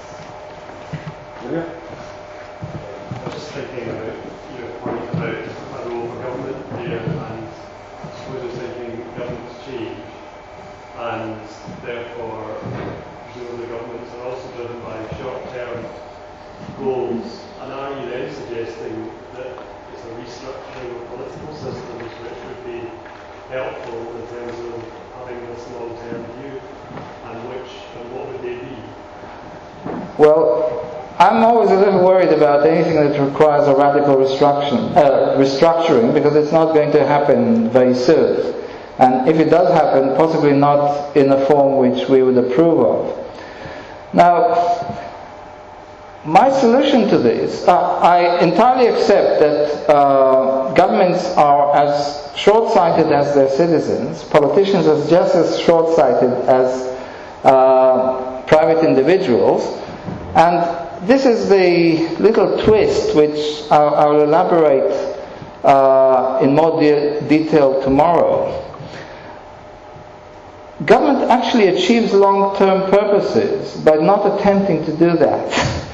I was just thinking about your point about a role for government here, and I suppose I was thinking governments change, and therefore the governments are also driven by short-term goals. And are you then suggesting that it's a restructuring of political systems which would be helpful in terms of having this long-term view, and what would they be? Well, I'm always a little worried about anything that requires a radical restructuring, because it's not going to happen very soon. And if it does happen, possibly not in a form which we would approve of. Now, my solution to this, I entirely accept that governments are as short-sighted as their citizens, politicians are just as short-sighted as private individuals, and this is the little twist which I'll elaborate in more detail tomorrow. Government actually achieves long-term purposes by not attempting to do that,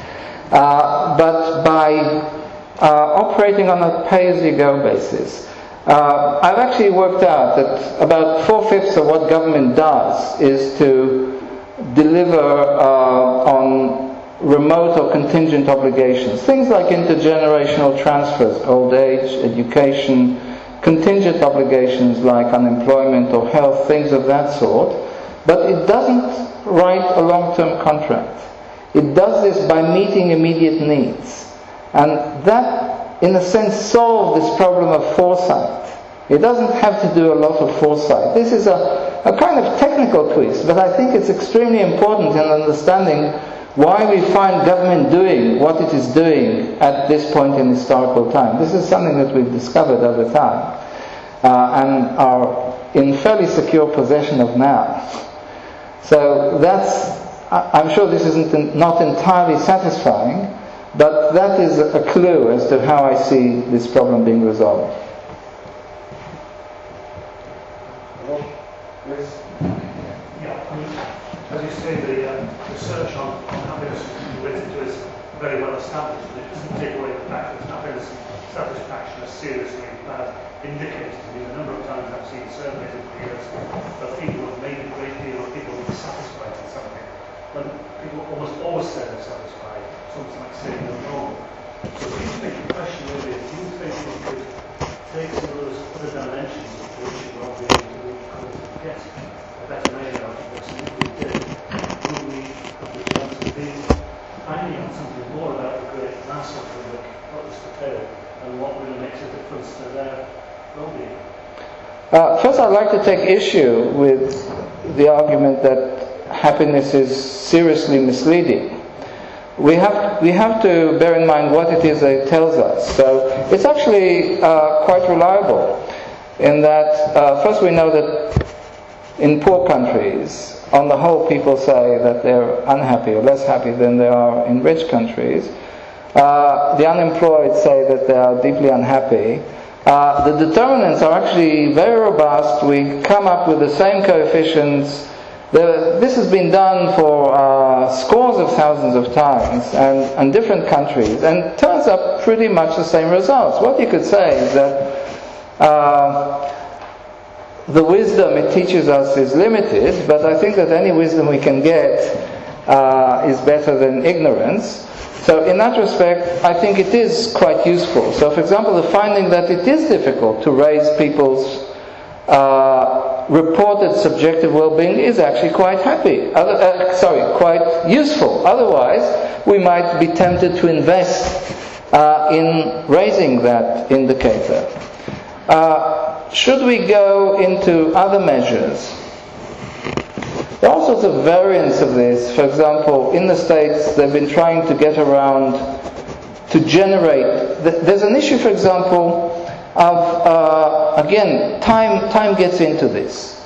but by operating on a pay-as-you-go basis. I've actually worked out that about 4/5 of what government does is to deliver on remote or contingent obligations, things like intergenerational transfers, old age, education, contingent obligations like unemployment or health, things of that sort, but it doesn't write a long-term contract. It does this by meeting immediate needs, and that, in a sense, solves this problem of foresight. It doesn't have to do a lot of foresight. This is a kind of technical twist, but I think it's extremely important in understanding why we find government doing what it is doing at this point in historical time. This is something that we've discovered over time and are in fairly secure possession of now. So I'm sure this isn't not entirely satisfying, But that is a clue as to how I see this problem being resolved. As you say, the research on happiness related to is very well established, and it doesn't take away the fact that happiness satisfaction is seriously indicated. I mean, the number of times I've seen surveys in the years of people who have made a great deal of people who are satisfied with something, but people almost always say they're satisfied, something like saying they're wrong. So do you think, the question really is, do you think we could take some of those other dimensions of patient well-being to get a better measure out of this? And if we did, would we have the chance of finding out something more about the great mass of them that got us to fail, and what really makes a difference to their well-being? First, I'd like to take issue with the argument that happiness is seriously misleading. We have to bear in mind what it is that it tells us. So it's actually quite reliable in that, first we know that in poor countries, on the whole, people say that they're unhappy or less happy than they are in rich countries. The unemployed say that they are deeply unhappy. The determinants are actually very robust. We come up with the same coefficients. This has been done for scores of thousands of times and different countries, and turns up pretty much the same results. What you could say is that the wisdom it teaches us is limited, but I think that any wisdom we can get is better than ignorance. So in that respect, I think it is quite useful. So for example, the finding that it is difficult to raise people's reported subjective well-being is actually quite quite useful. Otherwise, we might be tempted to invest in raising that indicator. Should we go into other measures? There are all sorts of variants of this. For example, in the States, they've been trying to get around to generate. There's an issue, for example, of again, time gets into this.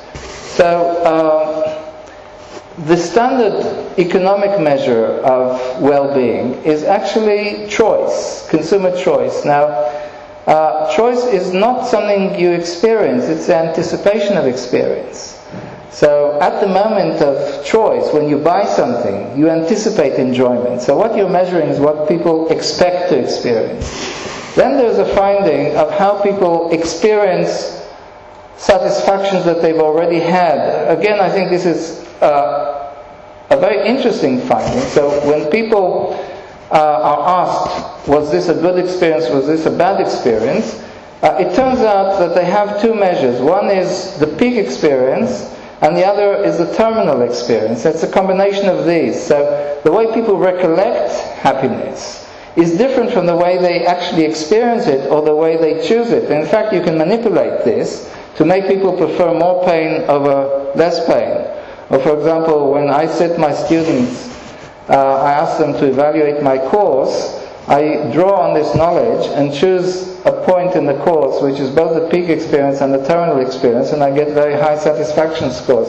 So the standard economic measure of well-being is actually choice, consumer choice. Now, choice is not something you experience; it's the anticipation of experience. So at the moment of choice, when you buy something, you anticipate enjoyment. So what you're measuring is what people expect to experience. Then there's a finding of how people experience satisfactions that they've already had. Again, I think this is a very interesting finding. So when people are asked, was this a good experience, was this a bad experience, it turns out that they have two measures. One is the peak experience, and the other is the terminal experience. It's a combination of these. So the way people recollect happiness is different from the way they actually experience it or the way they choose it. In fact, you can manipulate this to make people prefer more pain over less pain. Or for example, when I sit my students, I ask them to evaluate my course, I draw on this knowledge and choose a point in the course which is both the peak experience and the terminal experience, and I get very high satisfaction scores.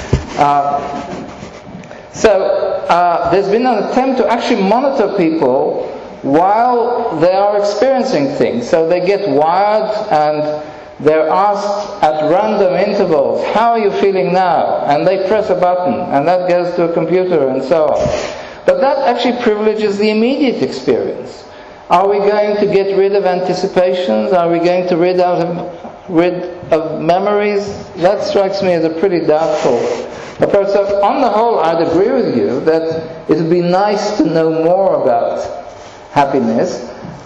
So there's been an attempt to actually monitor people while they are experiencing things. So they get wired and they're asked at random intervals, how are you feeling now? And they press a button and that goes to a computer and so on. But that actually privileges the immediate experience. Are we going to get rid of anticipations? Are we going to rid of memories? That strikes me as a pretty doubtful approach. So on the whole, I'd agree with you that it would be nice to know more about happiness.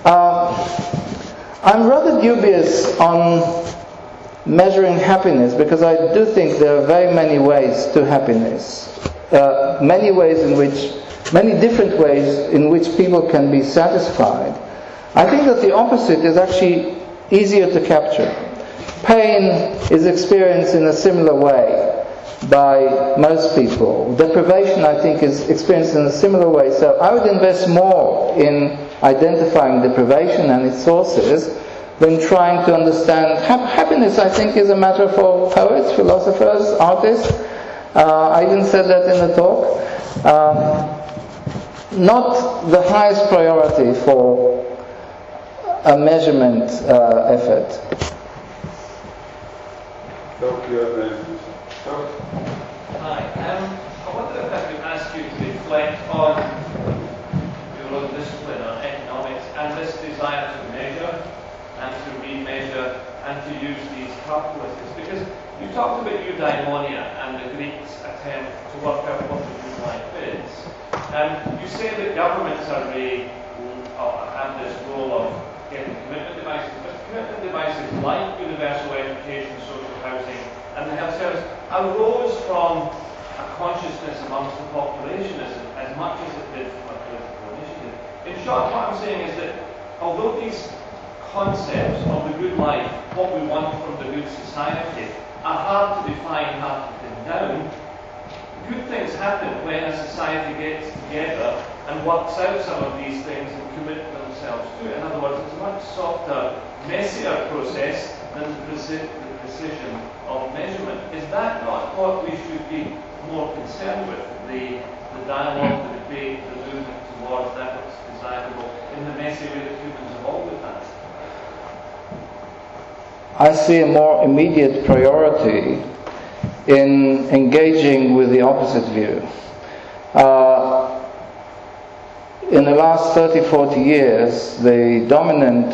I'm rather dubious on measuring happiness because I do think there are very many ways to happiness. Many different ways in which people can be satisfied. I think that the opposite is actually easier to capture. Pain is experienced in a similar way by most people. Deprivation, I think, is experienced in a similar way. So I would invest more in identifying deprivation and its sources than trying to understand. Happiness, I think, is a matter for poets, philosophers, artists. I even said that in the talk. not the highest priority for a measurement effort. Hi. I wonder if I could ask you to reflect on your own discipline on economics and this desire to measure and to remeasure and to use these calculators. Because you talked about eudaimonia and the Greeks' attempt to work out what the good life is. You say that governments have this role of getting commitment devices, but commitment devices like universal education, social housing, and the health service arose from a consciousness amongst the population as much as it did from a political initiative. In short, what I'm saying is that although these concepts of the good life, what we want from the good society, are hard to define, hard to pin down, good things happen when a society gets together and works out some of these things and commit themselves to it. In other words, it's a much softer, messier process than the precision of measurement. Is that not what we should be more concerned with? The dialogue, the debate, the movement towards that what's desirable in the messy way that humans have always had? I see a more immediate priority in engaging with the opposite view. In the last 30, 40 years, the dominant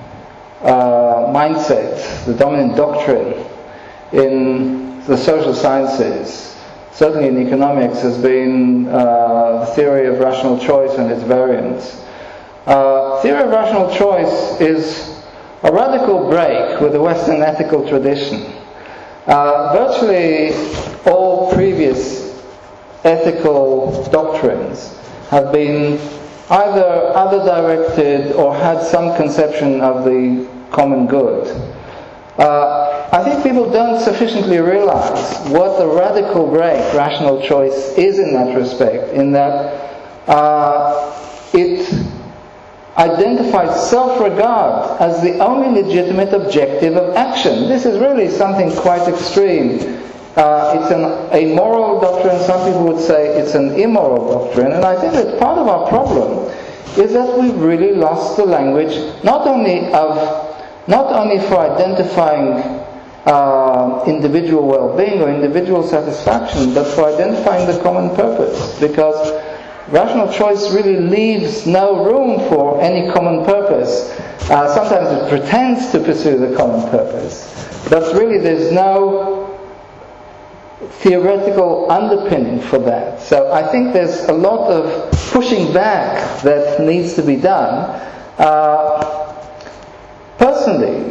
mindset, the dominant doctrine in the social sciences, certainly in economics, has been the theory of rational choice and its variants. Theory of rational choice is a radical break with the Western ethical tradition. Virtually all previous ethical doctrines have been either other-directed or had some conception of the common good. I think people don't sufficiently realize what the radical break rational choice is in that respect, in that it identifies self-regard as the only legitimate objective of action. This is really something quite extreme. It's a moral doctrine. Some people would say it's an immoral doctrine. And I think that part of our problem is that we've really lost the language, not only for identifying individual well-being or individual satisfaction, but for identifying the common purpose. Because rational choice really leaves no room for any common purpose. Sometimes it pretends to pursue the common purpose, but really there's no theoretical underpinning for that. So I think there's a lot of pushing back that needs to be done. Personally,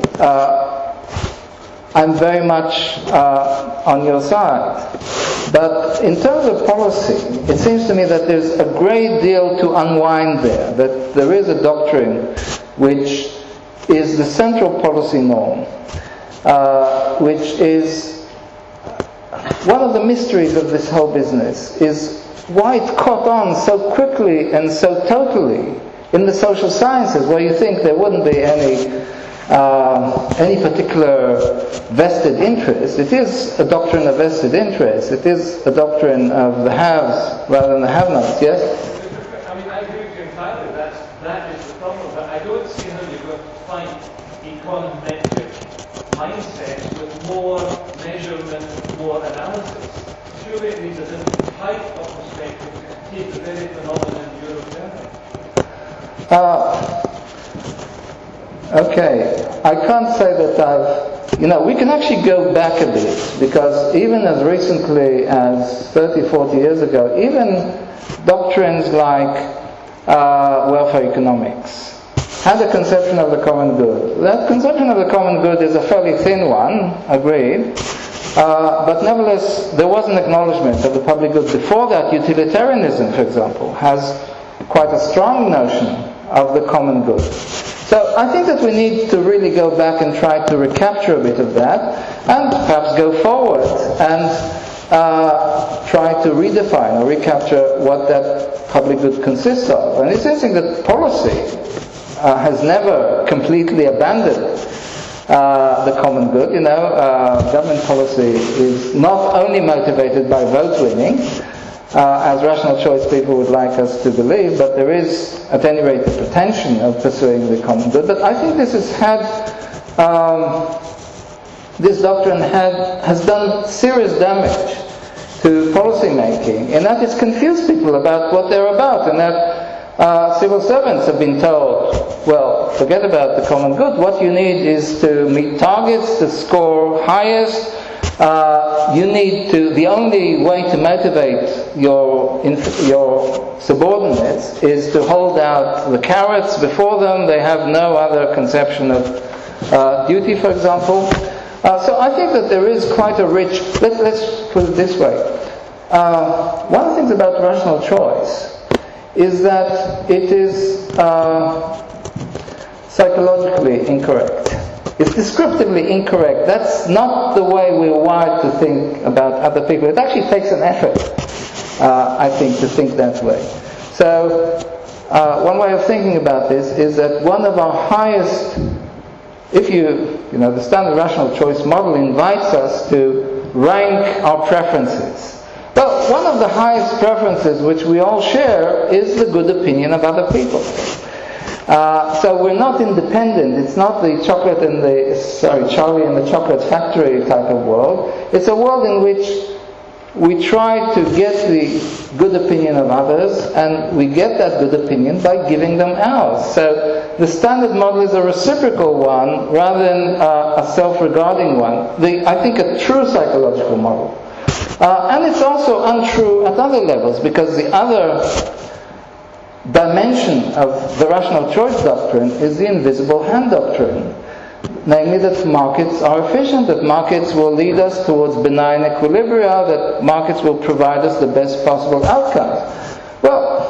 I'm very much on your side. But in terms of policy, it seems to me that there's a great deal to unwind there, that there is a doctrine which is the central policy norm, which is one of the mysteries of this whole business, is why it caught on so quickly and so totally in the social sciences, where you think there wouldn't be any particular vested interest. It is a doctrine of vested interest. It is a doctrine of the haves rather than the have-nots, yes? I mean, I agree with you entirely. That is the problem. But I don't see how you're going to find econometric mindsets with more measurement, more analysis. Surely it needs a different type of perspective to take the very phenomenon you're observing. Okay, I can't say that we can actually go back a bit, because even as recently as 30, 40 years ago, even doctrines like welfare economics had a conception of the common good. That conception of the common good is a fairly thin one, agreed, but nevertheless there was an acknowledgement of the public good. Before that, utilitarianism, for example, has quite a strong notion of the common good. So I think that we need to really go back and try to recapture a bit of that, and perhaps go forward and try to redefine or recapture what that public good consists of. And it's interesting that policy has never completely abandoned the common good. Government policy is not only motivated by vote winning, as rational choice people would like us to believe, but there is, at any rate, the pretension of pursuing the common good. But I think this doctrine has done serious damage to policy making, in that it's confused people about what they're about, and that civil servants have been told, well, forget about the common good, what you need is to meet targets, to score highest, the only way to motivate your subordinates is to hold out the carrots before them. They have no other conception of duty, for example. So I think that there is quite a rich, let's put it this way. One of the things about rational choice is that it is psychologically incorrect. It's descriptively incorrect. That's not the way we're wired to think about other people. It actually takes an effort, I think, to think that way. So, one way of thinking about this is that one of our highest, the standard rational choice model invites us to rank our preferences. Well, one of the highest preferences which we all share is the good opinion of other people. So we're not independent. It's not the Charlie and the Chocolate Factory type of world. It's a world in which we try to get the good opinion of others, and we get that good opinion by giving them ours. So the standard model is a reciprocal one rather than a self-regarding one. I think a true psychological model. And it's also untrue at other levels, because the other dimension of the rational choice doctrine is the invisible hand doctrine. Namely, that markets are efficient, that markets will lead us towards benign equilibria, that markets will provide us the best possible outcomes. Well,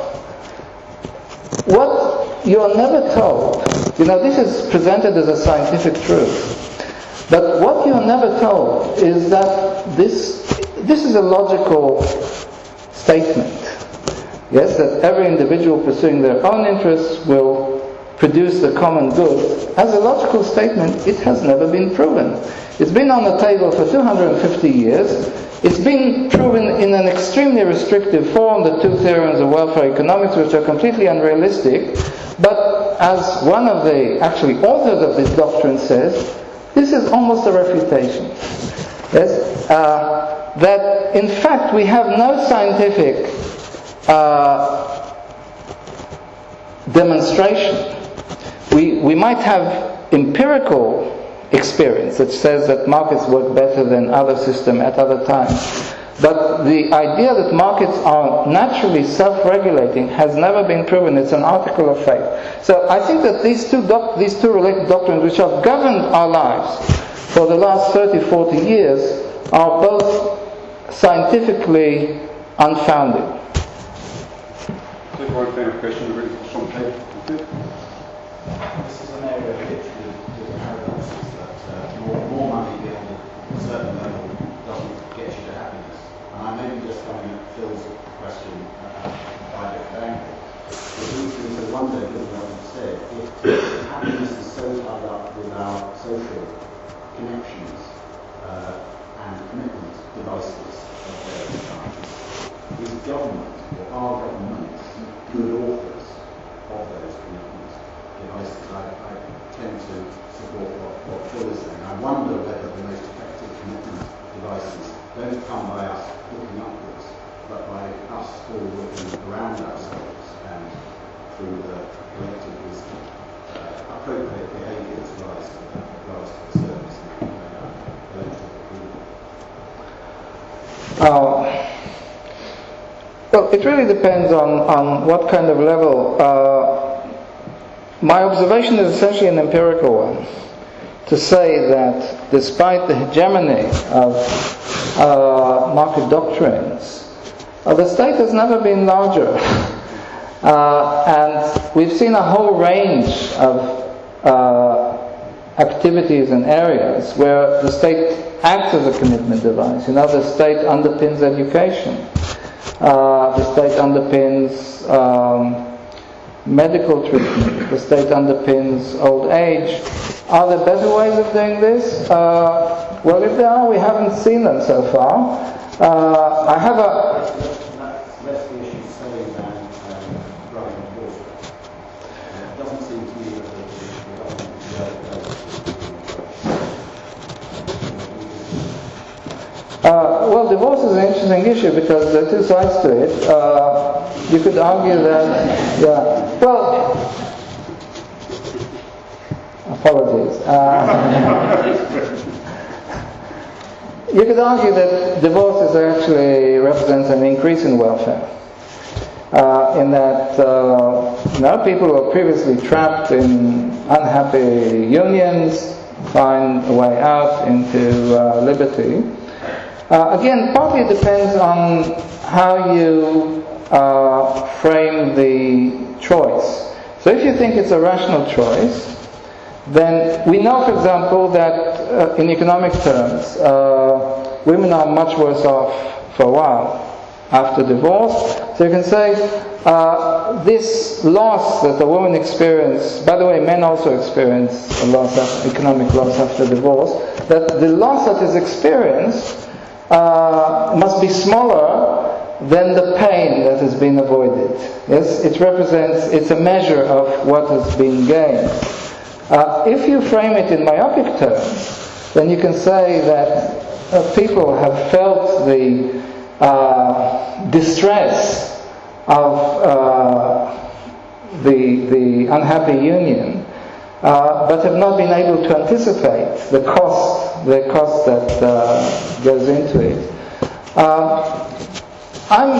what you're never told, this is presented as a scientific truth, but what you're never told is that this is a logical statement. Yes, that every individual pursuing their own interests will produce the common good. As a logical statement, it has never been proven. It's been on the table for 250 years. It's been proven in an extremely restrictive form, the two theorems of welfare economics, which are completely unrealistic. But as one of the authors of this doctrine says, this is almost a refutation. Yes, that in fact we have no scientific demonstration. We might have empirical experience that says that markets work better than other systems at other times. But the idea that markets are naturally self-regulating has never been proven. It's an article of faith. So I think that these two related doctrines, which have governed our lives for the last 30, 40 years, are both scientifically unfounded. Take one final question, we're ready for some time. This is an area of which with the paradoxes that more money beyond a certain level doesn't get you to happiness. And I may be just coming at Phil's question by a different angle. But these things are one day, given what you said, if happiness is so tied up with our social connections and commitment devices of various kinds, is government or our government good authors of those commitment devices? I tend to support what Phil is saying. I wonder whether the most effective commitment devices don't come by us looking upwards, but by us all looking around ourselves and through the collective wisdom, appropriate behaviours rise to the service and collective approval. Well, it really depends on what kind of level. My observation is essentially an empirical one. To say that despite the hegemony of market doctrines, the state has never been larger. And we've seen a whole range of activities and areas where the state acts as a commitment device. The state underpins education. The state underpins medical treatment. The state underpins old age. Are there better ways of doing this? Well, if there are, we haven't seen them so far. I have a... less the issue staying than growing divorce rate. It doesn't seem to me that the government is well placed. Well, divorce is an interesting issue because there are two sides to it. You could argue that, yeah, well, apologies. You could argue that divorce is actually represents an increase in welfare. In that people who were previously trapped in unhappy unions find a way out into liberty. Again, partly it depends on how you frame the choice. So if you think it's a rational choice, then we know, for example, that in economic terms, women are much worse off for a while after divorce. So you can say this loss that the woman experienced, by the way, men also experience a loss, economic loss after divorce, that the loss that is experienced must be smaller than the pain that has been avoided. Yes, it's a measure of what has been gained. If you frame it in myopic terms, then you can say that people have felt the distress of the unhappy union, but have not been able to anticipate the cost that goes into it. I'm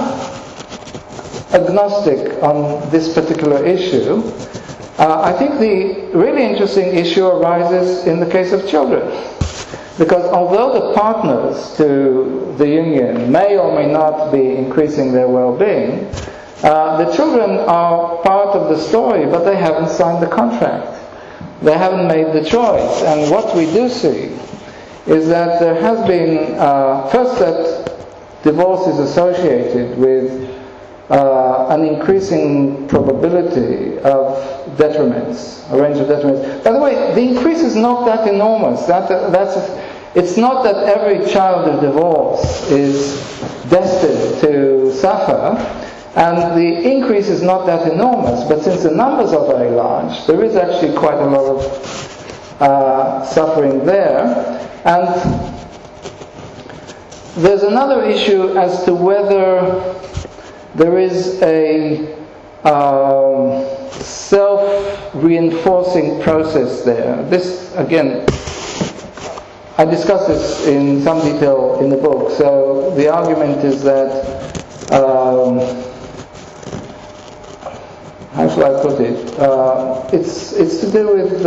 agnostic on this particular issue. I think the really interesting issue arises in the case of children. Because although the partners to the union may or may not be increasing their well-being, the children are part of the story, but they haven't signed the contract. They haven't made the choice. And what we do see is that there has been, first, that divorce is associated with an increasing probability of detriments, a range of detriments. By the way, the increase is not that enormous. It's not that every child of divorce is destined to suffer, and the increase is not that enormous, but since the numbers are very large, there is actually quite a lot of suffering there. And there's another issue as to whether there is a self-reinforcing process there. This, again, I discuss this in some detail in the book. So the argument is that, how shall I put it? It's to do with,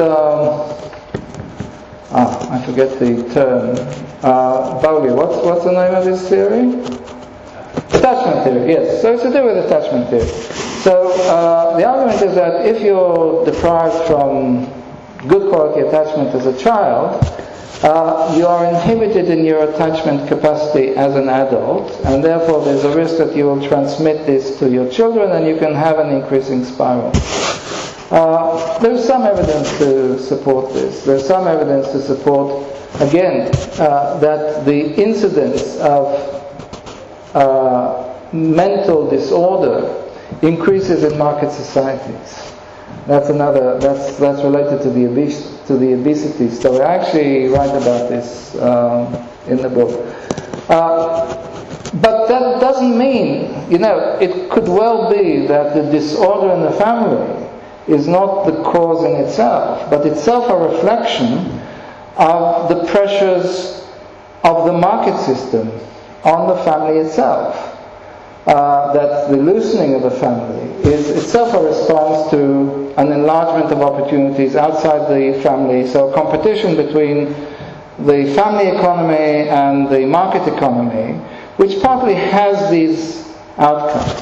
I forget the term. Bowley, what's the name of his theory? Attachment theory, yes. So it's to do with attachment theory. So the argument is that if you're deprived from good quality attachment as a child, you are inhibited in your attachment capacity as an adult, and therefore there's a risk that you will transmit this to your children, and you can have an increasing spiral. There's some evidence to support this. There's some evidence to support, again, that the incidence of mental disorder increases in market societies. That's related to the obesity story. I actually write about this in the book. But that doesn't mean, it could well be that the disorder in the family is not the cause in itself, but itself a reflection of the pressures of the market system on the family itself. That the loosening of the family is itself a response to an enlargement of opportunities outside the family. So competition between the family economy and the market economy, which partly has these outcomes.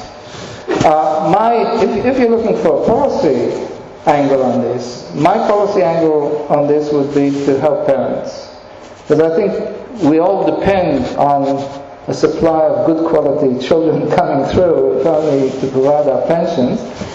If you're looking for a policy angle on this, my policy angle on this would be to help parents. Because I think we all depend on a supply of good quality children coming through, if only to provide our pensions.